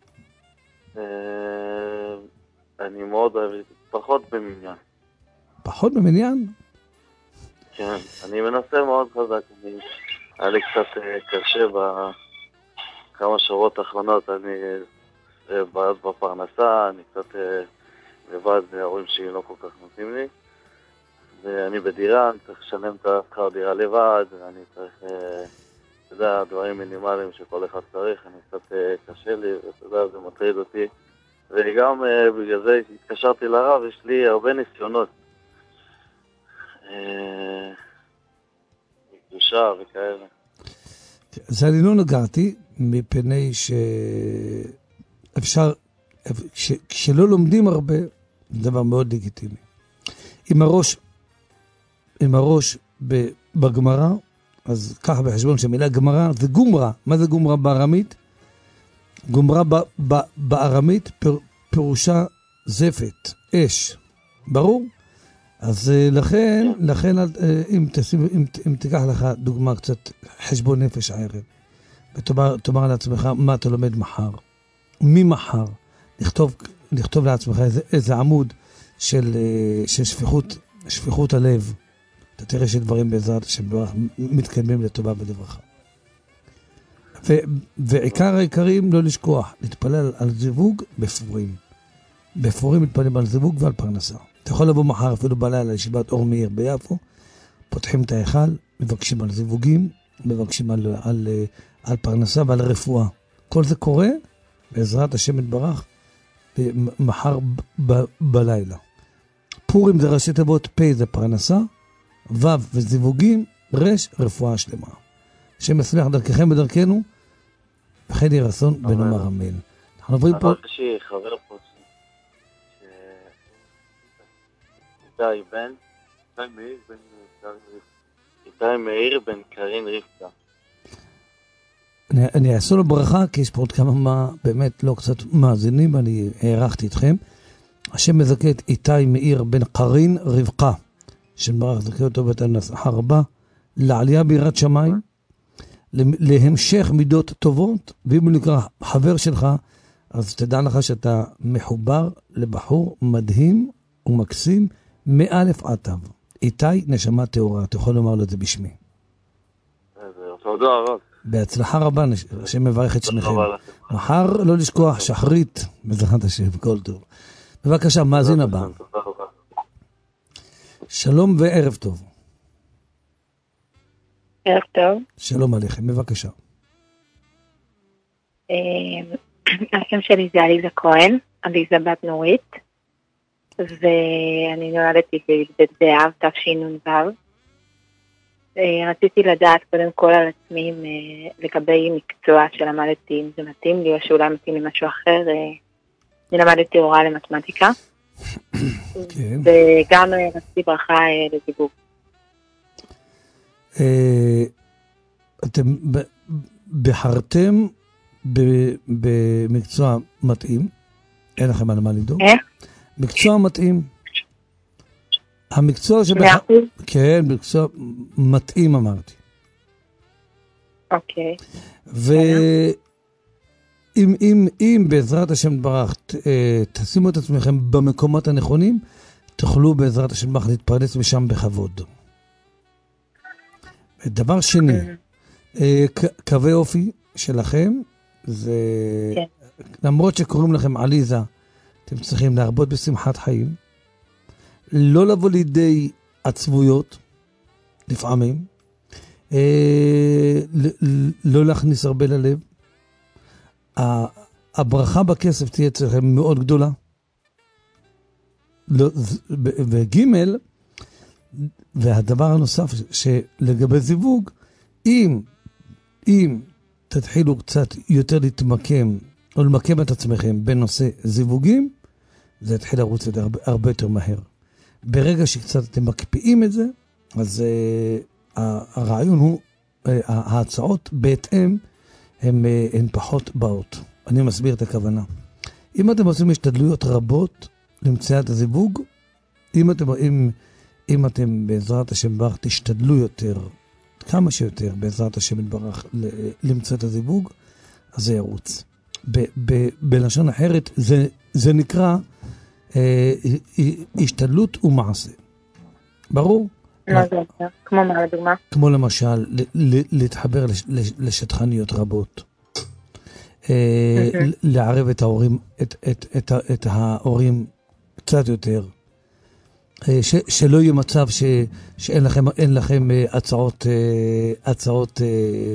אני מאוד אוהב, פחות במניין. פחות במניין? כן, אני מנסה מאוד חזק. היה לי קצת קשה בכמה שבועות האחרונות, אני בעד בפרנסה, אני קצת לבד, ההורים שלי לא כל כך נותנים לי. ואני בדירה, אני צריך לשלם את השכר דירה לבד, אני צריך, אתה יודע, דברים מינימליים שכל אחד צריך, אני קצת קשה לי, ואתה יודע, זה מטריד אותי. וגם בגלל זה התקשרתי לרב, יש לי הרבה ניסיונות. קדושה וכאלה. זה אני לא נגעתי, מפני שאפשר, כשלא לומדים הרבה, זה דבר מאוד לגיטימי. עם הראש בגמרא, אז ככה בחשבון שהמילה גמרא זה גומרה. מה זה גומרה בארמית? גומרה בארמית פירושה זפת, אש. ברור? אז לכן אם תיקח לך דוגמה קצת חשבון נפש הערב, ותאמר לעצמך מה אתה לומד מחר, ממחר, לכתוב לעצמך איזה עמוד של שפיכות הלב, אתה תראה שדברים בעזרת השם מתקדמים לטובה בדברך. ועיקר העיקרים לא לשכוח, להתפלל על זיווג בפורים. בפורים מתפללים על זיווג ועל פרנסה. אתה יכול לבוא מחר אפילו בלילה לישיבת אור מאיר ביפו, פותחים את ההיכל, מבקשים על זיווגים, מבקשים על פרנסה ועל רפואה. כל זה קורה בעזרת השם יתברך מחר בלילה. פורים זה ראשי תיבות, פ' זה פרנסה, ו' וזיווגים, ר' רפואה שלמה. השם יצליח דרככם בדרכנו, וחדי רסון ונאמר אמן. אנחנו עוברים פה... יש לי חבר פה איתי מאיר בן קרין רבקה. אני אעשו לו ברכה, כי יש פה עוד כמה באמת לא קצת מאזינים, ואני הערכתי אתכם. השם מזכה את איתי מאיר בן קרין רבקה, שמברך זכה אותו בהצלחה רבה, לעלייה ביראת שמיים, להמשך מידות טובות, ואם הוא נקרא חבר שלך, אז תדע לך שאתה מחובר לבחור מדהים ומקסים, מאלף עד תו. איתי נשמה טהורה, אתה יכול לומר לו את זה בשמי. תודה רב. בהצלחה רבה, השם מברך את שניכם. מחר לא לשכוח שחרית, בעזרת השם, כל טוב. בבקשה, מאזין הבא. שלום וערב טוב. ערב טוב. שלום עליכם, בבקשה. השם שלי זה עליזה כהן, עליזה בת נורית, ואני נולדתי באב תשנ"ו. רציתי לדעת קודם כל על עצמי לגבי מקצוע שלמדתי, אם זה מתאים לי או שאולי מתאים לי משהו אחר. אני למדתי הוראה למתמטיקה, וגם רציתי ברכה לזיווג. אתם בחרתם במקצוע מתאים, אין לכם על מה לדאוג. מקצוע מתאים. המקצוע כן, מקצוע מתאים אמרתי. אוקיי. ואם בעזרת השם ברך תשימו את עצמכם במקומות הנכונים, תוכלו בעזרת השם ברך להתפרנס משם בכבוד. דבר שני, קווי אופי שלכם, זה למרות שקוראים לכם עליזה, אתם צריכים להרבות בשמחת חיים, לא לבוא לידי עצבויות, לפעמים, לא להכניס הרבה ללב. הברכה בכסף תהיה אצלכם מאוד גדולה. וגימל, והדבר הנוסף שלגבי זיווג, אם תתחילו קצת יותר להתמקם, או למקם את עצמכם בנושא זיווגים, זה יתחיל לרוץ הרבה יותר מהר. ברגע שקצת אתם מקפיאים את זה, אז הרעיון הוא, ההצעות בהתאם, הן פחות באות. אני מסביר את הכוונה. אם אתם עושים השתדלויות רבות למציאת הזיווג, אם אתם בעזרת השם ברך תשתדלו יותר, כמה שיותר בעזרת השם יתברך למצוא את הזיווג, אז זה ירוץ. בלשון אחרת זה נקרא השתדלות ומעשה. ברור? כמו מה לדוגמה? כמו למשל להתחבר לשטחניות רבות. לערב את ההורים, את ההורים קצת יותר. שלא יהיה מצב שאין לכם הצעות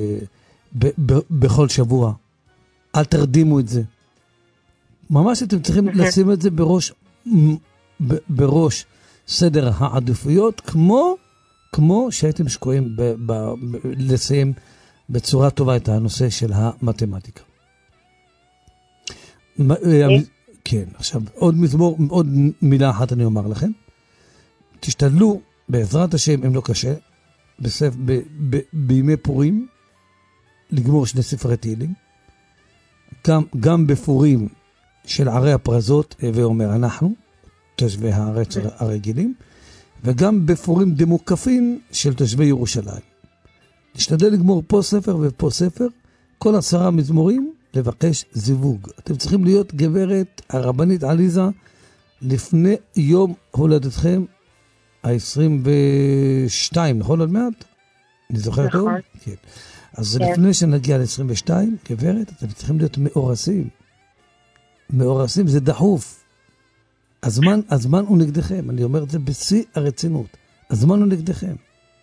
בכל שבוע. אל תרדימו את זה. ממש אתם צריכים לשים את זה בראש סדר העדיפויות, כמו שהייתם שקועים לסיים בצורה טובה את הנושא של המתמטיקה. כן, עכשיו עוד מילה אחת אני אומר לכם. תשתדלו בעזרת השם, אם לא קשה, בימי פורים, לגמור 2 ספרי תהילים, גם בפורים של ערי הפרזות, ואומר אנחנו, תושבי הארץ הרגילים, וגם בפורים דמוקפים של תושבי ירושלים. נשתדל לגמור פה ספר ופה ספר, כל 10 מזמורים לבקש זיווג. אתם צריכים להיות גברת הרבנית עליזה לפני יום הולדתכם, ה-22, נכון עוד מעט? אני זוכר טוב? כן. אז לפני שנגיע ל-22, גברת, אתם צריכים להיות מאורסים. מאורסים זה דחוף. הזמן הוא נגדכם. אני אומר את זה בשיא הרצינות. הזמן הוא נגדכם.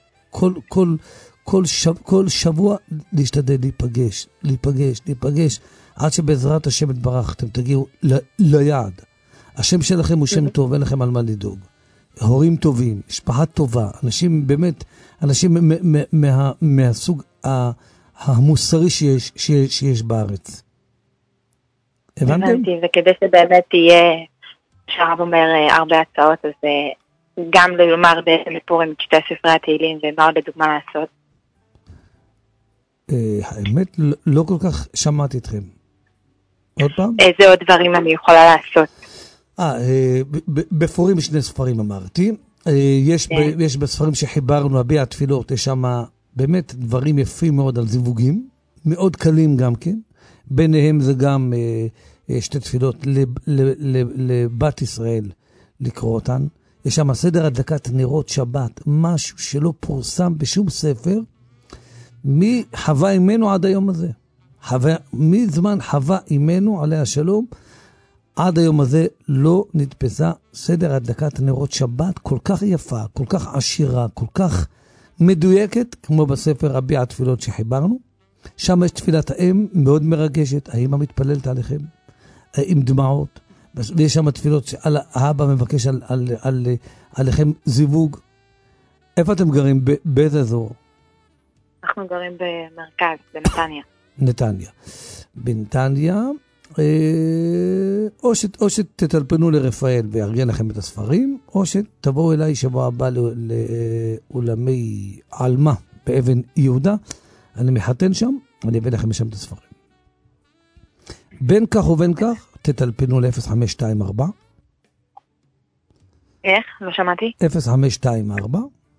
כל שבוע להשתדל להיפגש, עד שבעזרת השם יתברך אתם תגיעו ליעד. השם שלכם הוא שם טוב, אין לכם על מה לדאוג. הורים טובים, משפחה טובה, אנשים באמת, אנשים מהסוג המוסרי שיש בארץ. הבנתם? וכדי שבאמת תהיה, שהרב אומר הרבה הצעות, אז גם לומר בעצם לפורים קטעי ספרי התהילים, ומה עוד לדוגמה לעשות? האמת, לא כל כך שמעתי אתכם. עוד פעם? איזה עוד דברים אני יכולה לעשות? בפורים 2 ספרים אמרתי. יש בספרים שחיברנו, הביע תפילות, יש שם באמת דברים יפים מאוד על זיווגים, מאוד קלים גם כן. ביניהם זה גם 2 תפילות לבת ישראל לקרוא אותן. יש שם סדר הדלקת נרות שבת, משהו שלא פורסם בשום ספר, מחווה אימנו עד היום הזה. מזמן חווה אימנו עליה שלום, עד היום הזה לא נתפסה סדר הדלקת נרות שבת כל כך יפה, כל כך עשירה, כל כך מדויקת, כמו בספר הביע התפילות שחיברנו. שם יש תפילת האם מאוד מרגשת, האמא מתפללת עליכם, עם דמעות, ויש שם תפילות שהאבא מבקש עליכם זיווג. איפה אתם גרים? באיזה אזור? אנחנו גרים במרכז, בנתניה. נתניה. בנתניה, או שתטלפנו לרפאל ויארגן לכם את הספרים, או שתבואו אליי שבוע הבא לאולמי עלמה באבן יהודה, אני מחתן שם, אני אביא לכם משם את הספרים. בין כך ובין כך, תטלפנו ל-0524. איך? לא שמעתי. 0524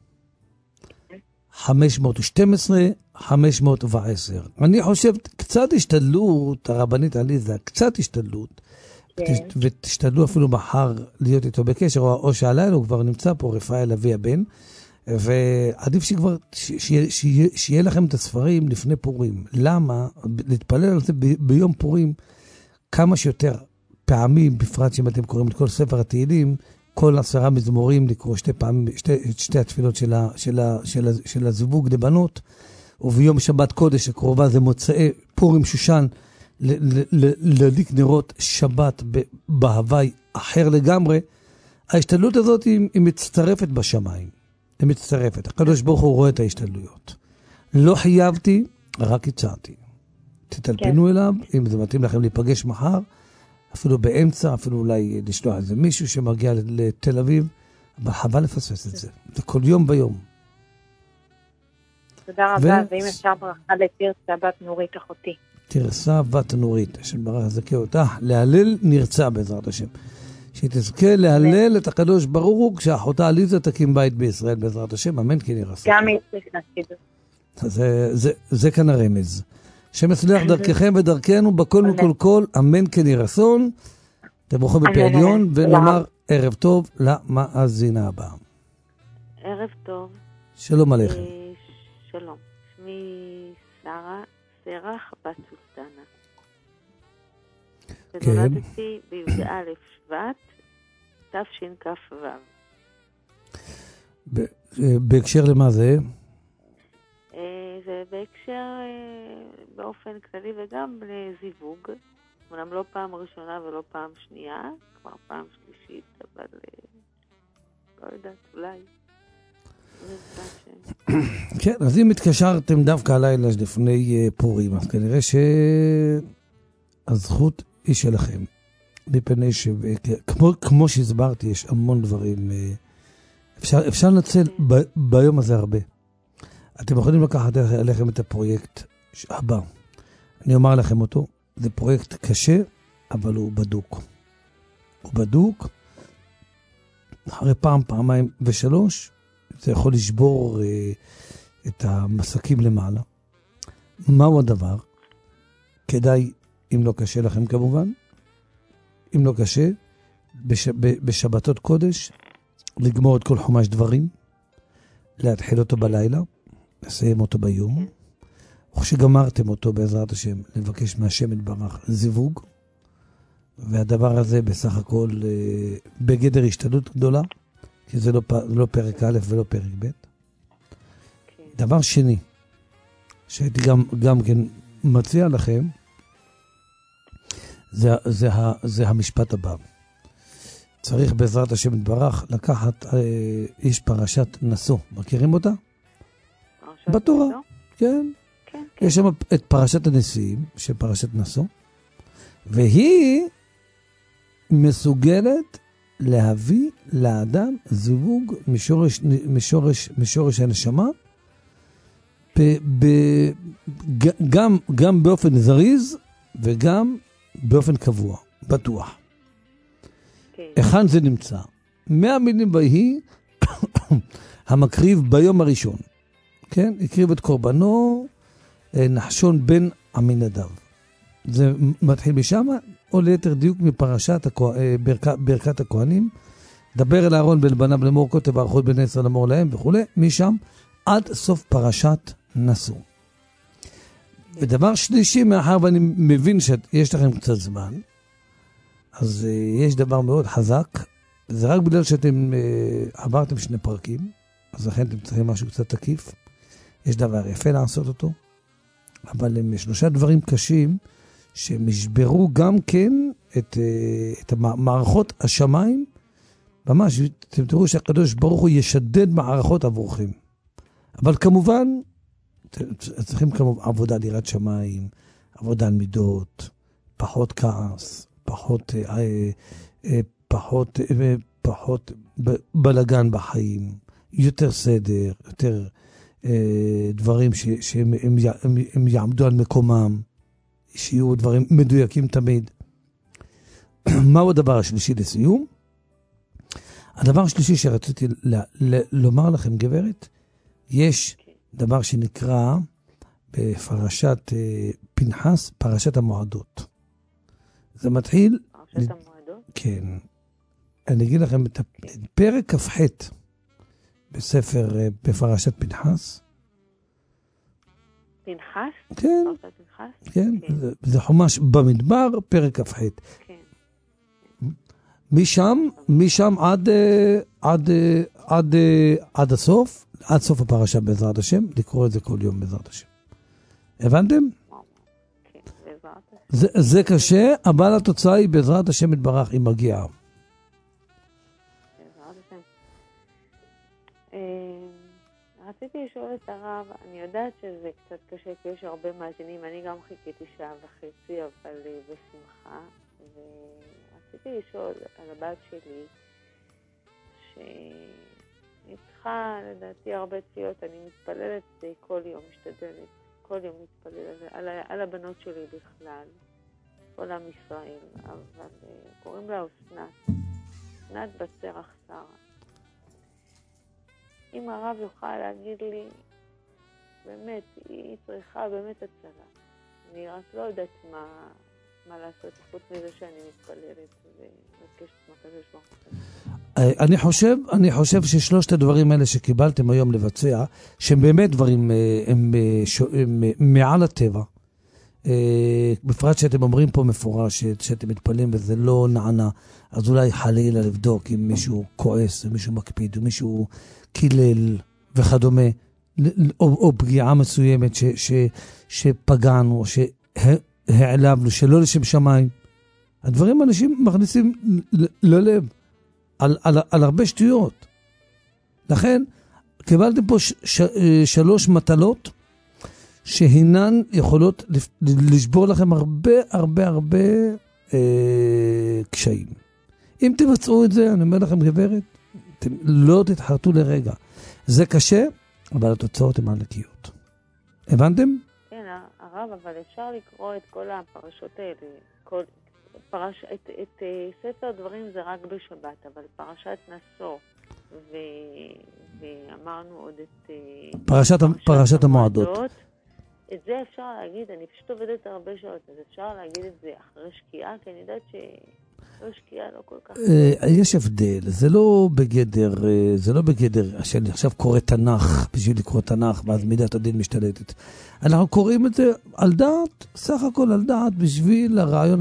512 510. אני חושב, קצת השתדלות, הרבנית עליזה, קצת השתדלות, ותשתדלו אפילו מחר להיות איתו בקשר, או שהלילה הוא כבר נמצא פה, רפאל אבי הבן, ועדיף שכבר, שיהיה לכם את הספרים לפני פורים. למה? להתפלל על זה ביום פורים כמה שיותר פעמים, בפרט שאם אתם קוראים את כל ספר התהילים, כל 10 מזמורים לקרוא 2 פעמים, שתי התפילות של הזיווג לבנות, וביום שבת קודש הקרובה זה מוצאי פורים שושן, להדליק נרות שבת בהווי אחר לגמרי. ההשתדלות הזאת היא מצטרפת בשמיים. היא מצטרפת. הקדוש ברוך הוא רואה את ההשתדלויות. לא חייבתי, רק הצעתי. תטלפנו אליו, אם זה מתאים לכם להיפגש מחר, אפילו באמצע, אפילו אולי לשלוח איזה מישהו שמגיע לתל אביב, אבל חבל לפספס את זה. זה כל יום ביום. תודה רבה, ואם אפשר ברכה לתרצה בת נורית אחותי. תרצה בת נורית, השם ברוך זכה אותה, להלל נרצה בעזרת השם. שהיא תזכה להלל את הקדוש ברוך הוא, כשאחותה עליזה תקים בית בישראל בעזרת השם, אמן כן ירסה. גם היא צריכה להגיד. זה כאן הרמז. שמסליח דרככם ודרכנו בכל מכל כל, אמן כן ירסון. תברכו בפעליון ונאמר ערב טוב למאזינה הבאה. ערב טוב. שלום עליכם. שלום. שמי שרה סרח בת סולטנה. ונולדתי בי"א שבט תשכ"ו. בהקשר למה זה? זה בהקשר באופן כללי וגם לזיווג, אמנם לא פעם ראשונה ולא פעם שנייה, כבר פעם שלישית, אבל לא יודעת, אולי. כן, אז אם התקשרתם דווקא הלילה לפני פורים, אז כנראה שהזכות היא שלכם. מפני שכמו שהסברתי, יש המון דברים, אפשר לנצל ביום הזה הרבה. אתם יכולים לקחת עליכם את הפרויקט הבא. אני אומר לכם אותו, זה פרויקט קשה, אבל הוא בדוק. הוא בדוק, אחרי פעם, פעמיים ושלוש, זה יכול לשבור את המסקים למעלה. מהו הדבר? כדאי, אם לא קשה לכם כמובן, אם לא קשה, בשבתות קודש, לגמור את כל חומש דברים, להתחיל אותו בלילה, לסיים אותו ביום, וכשגמרתם אותו בעזרת השם, לבקש מהשם יתברך זיווג, והדבר הזה בסך הכל בגדר השתדלות גדולה, כי זה לא פרק א' ולא פרק ב'. דבר שני, שהייתי גם כן מציע לכם, זה המשפט הבא. צריך בעזרת השם יתברך לקחת, יש פרשת נשוא, מכירים אותה? בתורה, כן. יש שם את פרשת הנשיאים, שפרשת נשוא, והיא מסוגלת להביא לאדם זיווג משורש הנשמה, גם באופן זריז וגם באופן קבוע, בטוח. היכן זה נמצא? 100 מילים ויהי המקריב ביום הראשון. כן? הקריב את קורבנו נחשון בן עמינדב. זה מתחיל משם, או ליתר דיוק מפרשת ברכת הכהנים. דבר אל אהרון ואל בניו לאמור כה תברכו את בני ישראל לאמור להם וכו'. משם עד סוף פרשת נשוא. ודבר שלישי, מאחר ואני מבין שיש לכם קצת זמן, אז יש דבר מאוד חזק. זה רק בגלל שאתם עברתם 2 פרקים, אז לכן אתם צריכים משהו קצת תקיף. יש דבר יפה לעשות אותו, אבל הם 3 דברים קשים שמשברו גם כן את מערכות השמיים. ממש, אתם תראו שהקדוש ברוך הוא ישדד מערכות עבורכם. אבל כמובן, צריכים כמובן עבודה על יראת שמיים, עבודה על מידות, פחות כעס, פחות בלגן בחיים, יותר סדר, יותר דברים שהם יעמדו על מקומם, שיהיו דברים מדויקים תמיד. מהו הדבר השלישי לסיום? הדבר השלישי שרציתי לומר לכם, גברת, יש דבר שנקרא בפרשת פנחס, פרשת המועדות. זה מתחיל... פרשת המועדות? כן. אני אגיד לכם את פרק כ"ח בספר, בפרשת פנחס. פנחס? כן. פרשת פנחס? כן. זה חומש במדבר, פרק כ"ח. כן. משם עד הסוף, עד סוף הפרשה בעזרת השם, לקרוא את זה כל יום בעזרת השם. הבנתם? כן, בעזרת השם. זה קשה, אבל התוצאה היא בעזרת השם יתברך, היא מגיעה. בעזרת השם. רציתי לשאול את הרב, אני יודעת שזה קצת קשה, כי יש הרבה מאזינים, אני גם חיכיתי 1.5 שעות, אבל בשמחה, רציתי לשאול על הבת שלי, שהיא צריכה לדעתי הרבה תפילות, אני מתפללת כל יום, משתדלת, כל יום מתפללת, על הבנות שלי בכלל, כל עם ישראל, אבל קוראים לה אסנת בת סרח שרה. אם הרב יוכל להגיד לי, באמת, היא צריכה באמת הצלה. אני רק לא יודעת מה לעשות, חוץ מזה שאני מתפללת ומבקשת מהקדוש ברוך הוא. אני חושב ששלושת הדברים האלה שקיבלתם היום לבצע, שהם באמת דברים, הם מעל הטבע. בפרט שאתם אומרים פה מפורש, שאתם מתפללים וזה לא נענה, אז אולי חלילה לבדוק אם מישהו כועס, או מישהו מקפיד, או מישהו קילל וכדומה, או פגיעה מסוימת שפגענו, או העלבנו, שלא לשם שמיים. הדברים אנשים מכניסים ללב על הרבה שטויות. לכן, קיבלתם פה 3 מטלות שהינן יכולות לשבור לכם הרבה קשיים. אם תבצעו את זה, אני אומר לכם גברת, אתם לא תתחרטו לרגע. זה קשה, אבל התוצאות הן ענקיות. הבנתם? כן, הרב, אבל אפשר לקרוא את כל הפרשות האלה. את ספר דברים זה רק בשבת, אבל פרשת נשוא, ואמרנו עוד את פרשת המועדות. את זה אפשר להגיד, אני פשוט עובדת הרבה שעות, אז אפשר להגיד את זה אחרי שקיעה, כי אני יודעת שלא שקיעה לא כל כך. יש הבדל, זה לא בגדר שאני עכשיו קורא תנ"ך, בשביל לקרוא תנ"ך, ואז מידת הדין משתלטת. אנחנו קוראים את זה על דעת, סך הכל על דעת, בשביל הרעיון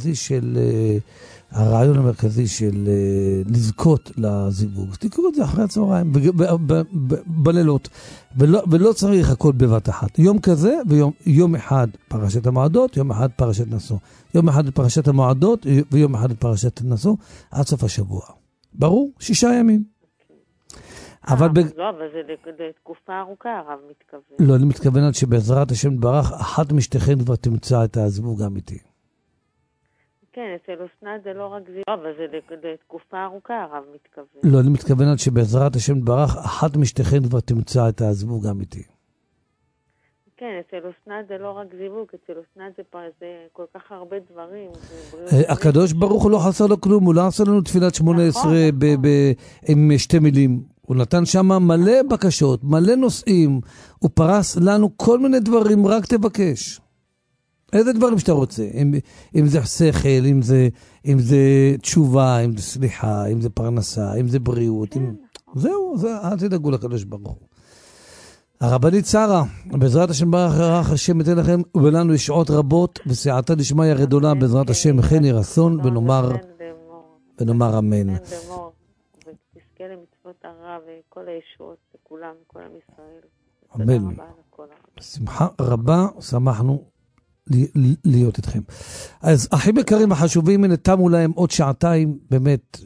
המרכזי של לזכות לזיווג. תקראו את זה אחרי הצהריים, בלילות, ולא צריך הכל בבת אחת. יום כזה, ויום אחד פרשת המועדות, יום אחד פרשת נשוא. יום אחד פרשת המועדות, ויום אחד פרשת נשוא, עד סוף השבוע. ברור? 6 ימים. אבל לא, אבל זה לתקופה ארוכה, הרב מתכוון. לא, אני מתכוון עד שבעזרת השם יתברך, אחת משתיכן כבר תמצא את הזיווג האמיתי. כן, אצל אסנת זה לא רק זיווג, אבל זה לתקופה ארוכה, הרב מתכוון. לא, אני מתכוון עד שבעזרת השם יתברך, אחת משתיכן כבר תמצא את הזיווג האמיתי. כן, אצל אסנת זה לא רק זיווג, אצל אסנת זה כל כך הרבה דברים. הקדוש ברוך הוא לא חסר לו כלום, הוא לא עשה לנו תפילת 18 עם 2 מילים. הוא נתן שם מלא בקשות, מלא נושאים, הוא פרס לנו כל מיני דברים, רק תבקש. איזה דברים שאתה רוצה, אם זה שכל, אם זה תשובה, אם זה סליחה, אם זה פרנסה, אם זה בריאות, זהו, אל תדאגו לקדוש ברוך הוא. הרבנית שרה, בעזרת השם ברך השם ייתן לכם ולנו ישועות רבות וסייעתא דשמיא גדולה בעזרת השם כן יהי רצון ונאמר אמן. ותזכה למצוות הרב וכל הישועות לכולם, כל עם ישראל. אמן. בשמחה רבה שמחנו להיות איתכם. אז אחים יקרים החשובים, הנה תמו להם עוד שעתיים, באמת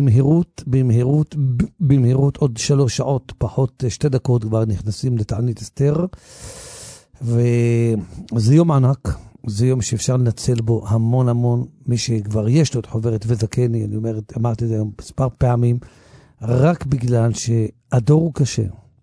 במהירות, עוד 3 שעות, פחות 2 דקות כבר נכנסים לתענית אסתר, וזה יום ענק, זה יום שאפשר לנצל בו המון, מי שכבר יש לו את חוברת וזקני, אמרתי את זה היום מספר פעמים, רק בגלל שהדור הוא קשה,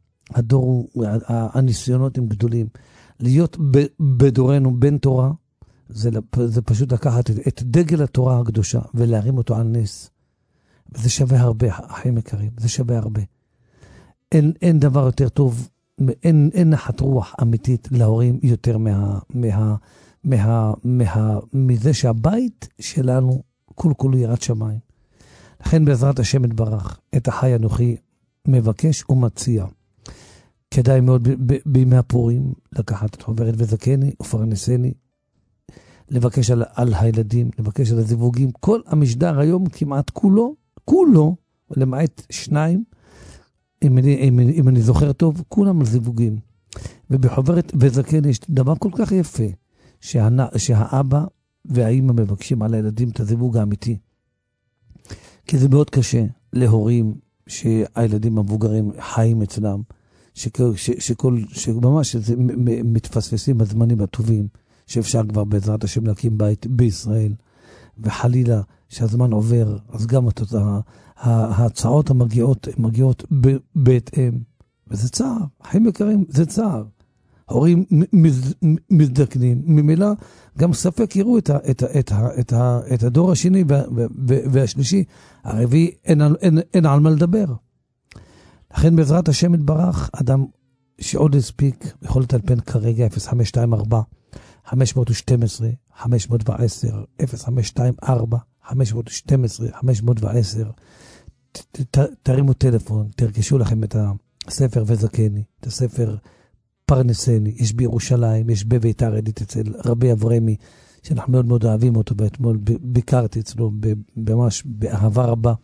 הניסיונות הם גדולים, להיות בדורנו בן תורה, זה פשוט לקחת את דגל התורה הקדושה ולהרים אותו על נס. וזה שווה הרבה, אחים יקרים, זה שווה הרבה. אין דבר יותר טוב, אין נחת רוח אמיתית להורים יותר מזה שהבית שלנו כולו יראת שמיים. לכן בעזרת השם יתברך, את החי אנוכי מבקש ומציע. כדאי מאוד בימי הפורים לקחת את חוברת וזקני ופרנסני, לבקש על הילדים, לבקש על הזיווגים. כל המשדר היום כמעט כולו, למעט 2, אם אני זוכר טוב, כולם על זיווגים. ובחוברת וזקני יש דבר כל כך יפה, שהאבא והאמא מבקשים על הילדים את הזיווג האמיתי. כי זה מאוד קשה להורים שהילדים המבוגרים חיים אצלם, שממש מתפספסים בזמנים הטובים, שאפשר כבר בעזרת השם להקים בית בישראל, וחלילה שהזמן עובר, אז גם ההצעות מגיעות בהתאם, וזה צער, אחים יקרים, זה צער. הורים מזדקנים, ממילא גם ספק יראו את הדור השני והשלישי, הרביעי אין על מה לדבר. לכן בעזרת השם יתברך, אדם שעוד הספיק, יכול לטלפן כרגע 0524 512 510 0524 512 510. תרימו טלפון, תרכשו לכם את הספר וזקני, את הספר פרנסני, יש בירושלים, יש בביתר עילית אצל רבי אברמי, שאנחנו מאוד מאוד אוהבים אותו, ואתמול ביקרתי אצלו ממש באהבה רבה.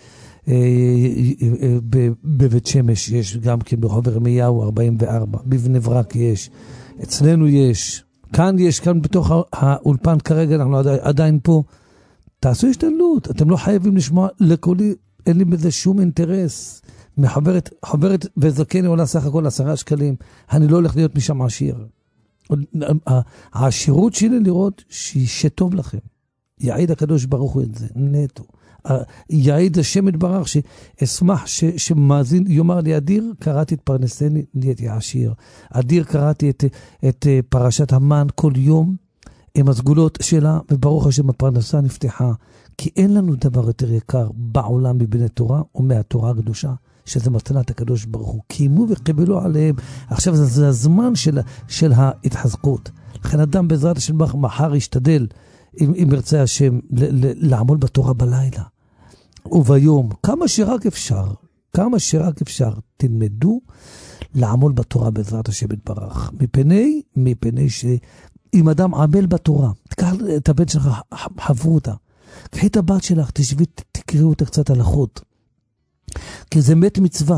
בבית שמש יש גם כן ברחוב ירמיהו 44, בבני ברק יש, אצלנו יש, כאן בתוך האולפן כרגע, אנחנו עדיין פה. תעשו השתדלות, אתם לא חייבים לשמוע לקולי, אין לי בזה שום אינטרס. חוברת וזקני עולה סך הכל 10 שקלים, אני לא הולך להיות משם עשיר. העשירות שלי לראות שטוב לכם. יעיד הקדוש ברוך הוא את זה, נטו. יעיד השם יתברך שאשמח שמאזין יאמר לי, אדיר קראתי את פרנסני, נהייתי עשיר. אדיר קראתי את פרשת המן כל יום עם הסגולות שלה, וברוך השם הפרנסה נפתחה. כי אין לנו דבר יותר יקר בעולם מבני תורה ומהתורה הקדושה, שזה מתנת הקדוש ברוך הוא. קיימו וקיבלו עליהם. עכשיו זה הזמן של ההתחזקות. לכן אדם בעזרת השם מחר ישתדל, אם ירצה השם, לעמול בתורה בלילה וביום, כמה שרק אפשר, תלמדו לעמול בתורה בעזרת השם יתברך, מפני שאם אדם עמל בתורה, תקח את הבן שלך, חברו אותה, קחי את הבת שלך, תשבי, תקראו אותה קצת הלכות, כי זה מת מצווה,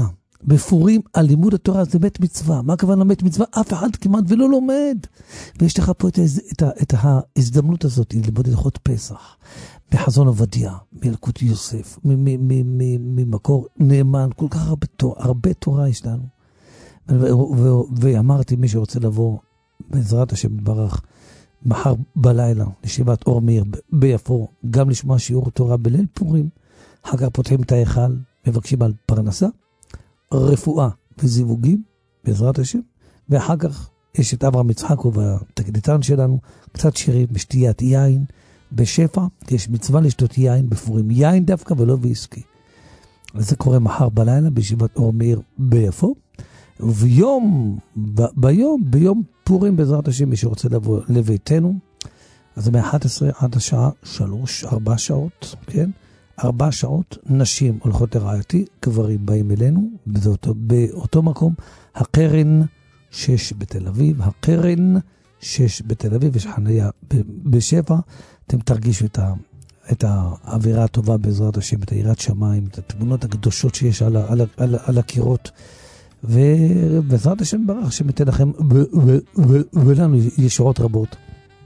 בפורים הלימוד התורה זה בית מצווה. מה הכוונה בית מצווה? אף אחד כמעט ולא לומד. ויש לך פה את ההזדמנות הזאת ללמוד הלכות פסח, בחזון עובדיה, מילקוט יוסף, ממקור נאמן, כל כך הרבה תורה יש לנו. ואמרתי, מי שרוצה לבוא בעזרת השם יתברך מחר בלילה לישיבת אור מאיר ביפו, גם לשמוע שיעור תורה בליל פורים, אחר כך פותחים את ההיכל, מבקשים על פרנסה, רפואה וזיווגים בעזרת השם, ואחר כך יש את אברהם יצחק והתקליטן שלנו, קצת שירים בשתיית יין בשפע, יש מצווה לשתות יין בפורים, יין דווקא ולא ויסקי. וזה קורה מחר בלילה בישיבת אור מאיר ביפו, וביום פורים בעזרת השם, מי שרוצה לבוא לביתנו, אז מ-11 עד השעה 3, 4 שעות, כן? 4 שעות, נשים הולכות לרעייתי, גברים באים אלינו, באותו מקום, הקרן 6 בתל אביב, הקרן 6 בתל אביב, יש חניה בשפע, אתם תרגישו את האווירה הטובה בעזרת השם, את היראת שמיים, את התמונות הקדושות שיש על הקירות, ובעזרת השם ברח שמתן לכם ולנו ישועות רבות.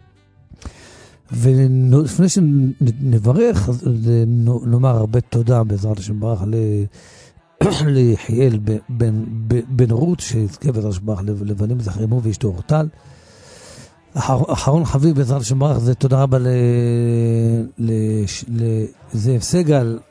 ולפני שנברך, נאמר הרבה תודה בעזרת השם ברח ליחיאל בן רות, שהזכה בעזרת השם ברח לבנים זכרימו ואשתו אורטל. אחרון חביב בעזרת השם ברח, זה תודה רבה לזאב סגל,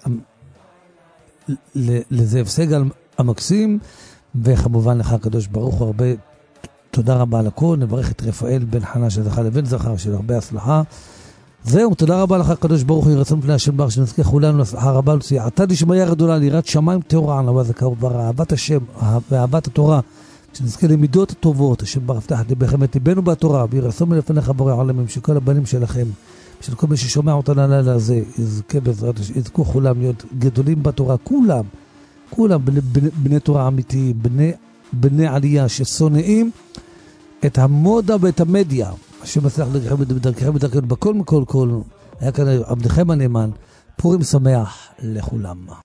לזאב סגל המקסים, וכמובן לך הקדוש ברוך הוא, הרבה תודה רבה על הכל. נברך את רפאל בן חנה שזכה לבן זכר של הרבה הצלחה. זהו, תודה רבה לך הקדוש ברוך הוא, ירצון פני השם ברוך, שנזכה כולנו להצלחה רבה ולצייעתה דשמיא גדולה, ליראת שמיים טהורה, ענווה זכה וברא, אהבת השם ואהבת התורה, שנזכה למידות הטובות, השם ברוך פתח ליבכם את ליבנו בתורה, וירצון מלפניך בורא עולמים, שכל הבנים שלכם, של כל מי ששומע אותנו הלילה הזה, יזכה בעזרת השם, יזכו כולם להיות גדולים בתורה, כולם בני תורה אמיתי, בני עלייה ששונאים את המודה ואת המדיה, השם מצליח בדרככם בכל, היה כאן עבדכם הנאמן. פורים שמח לכולם.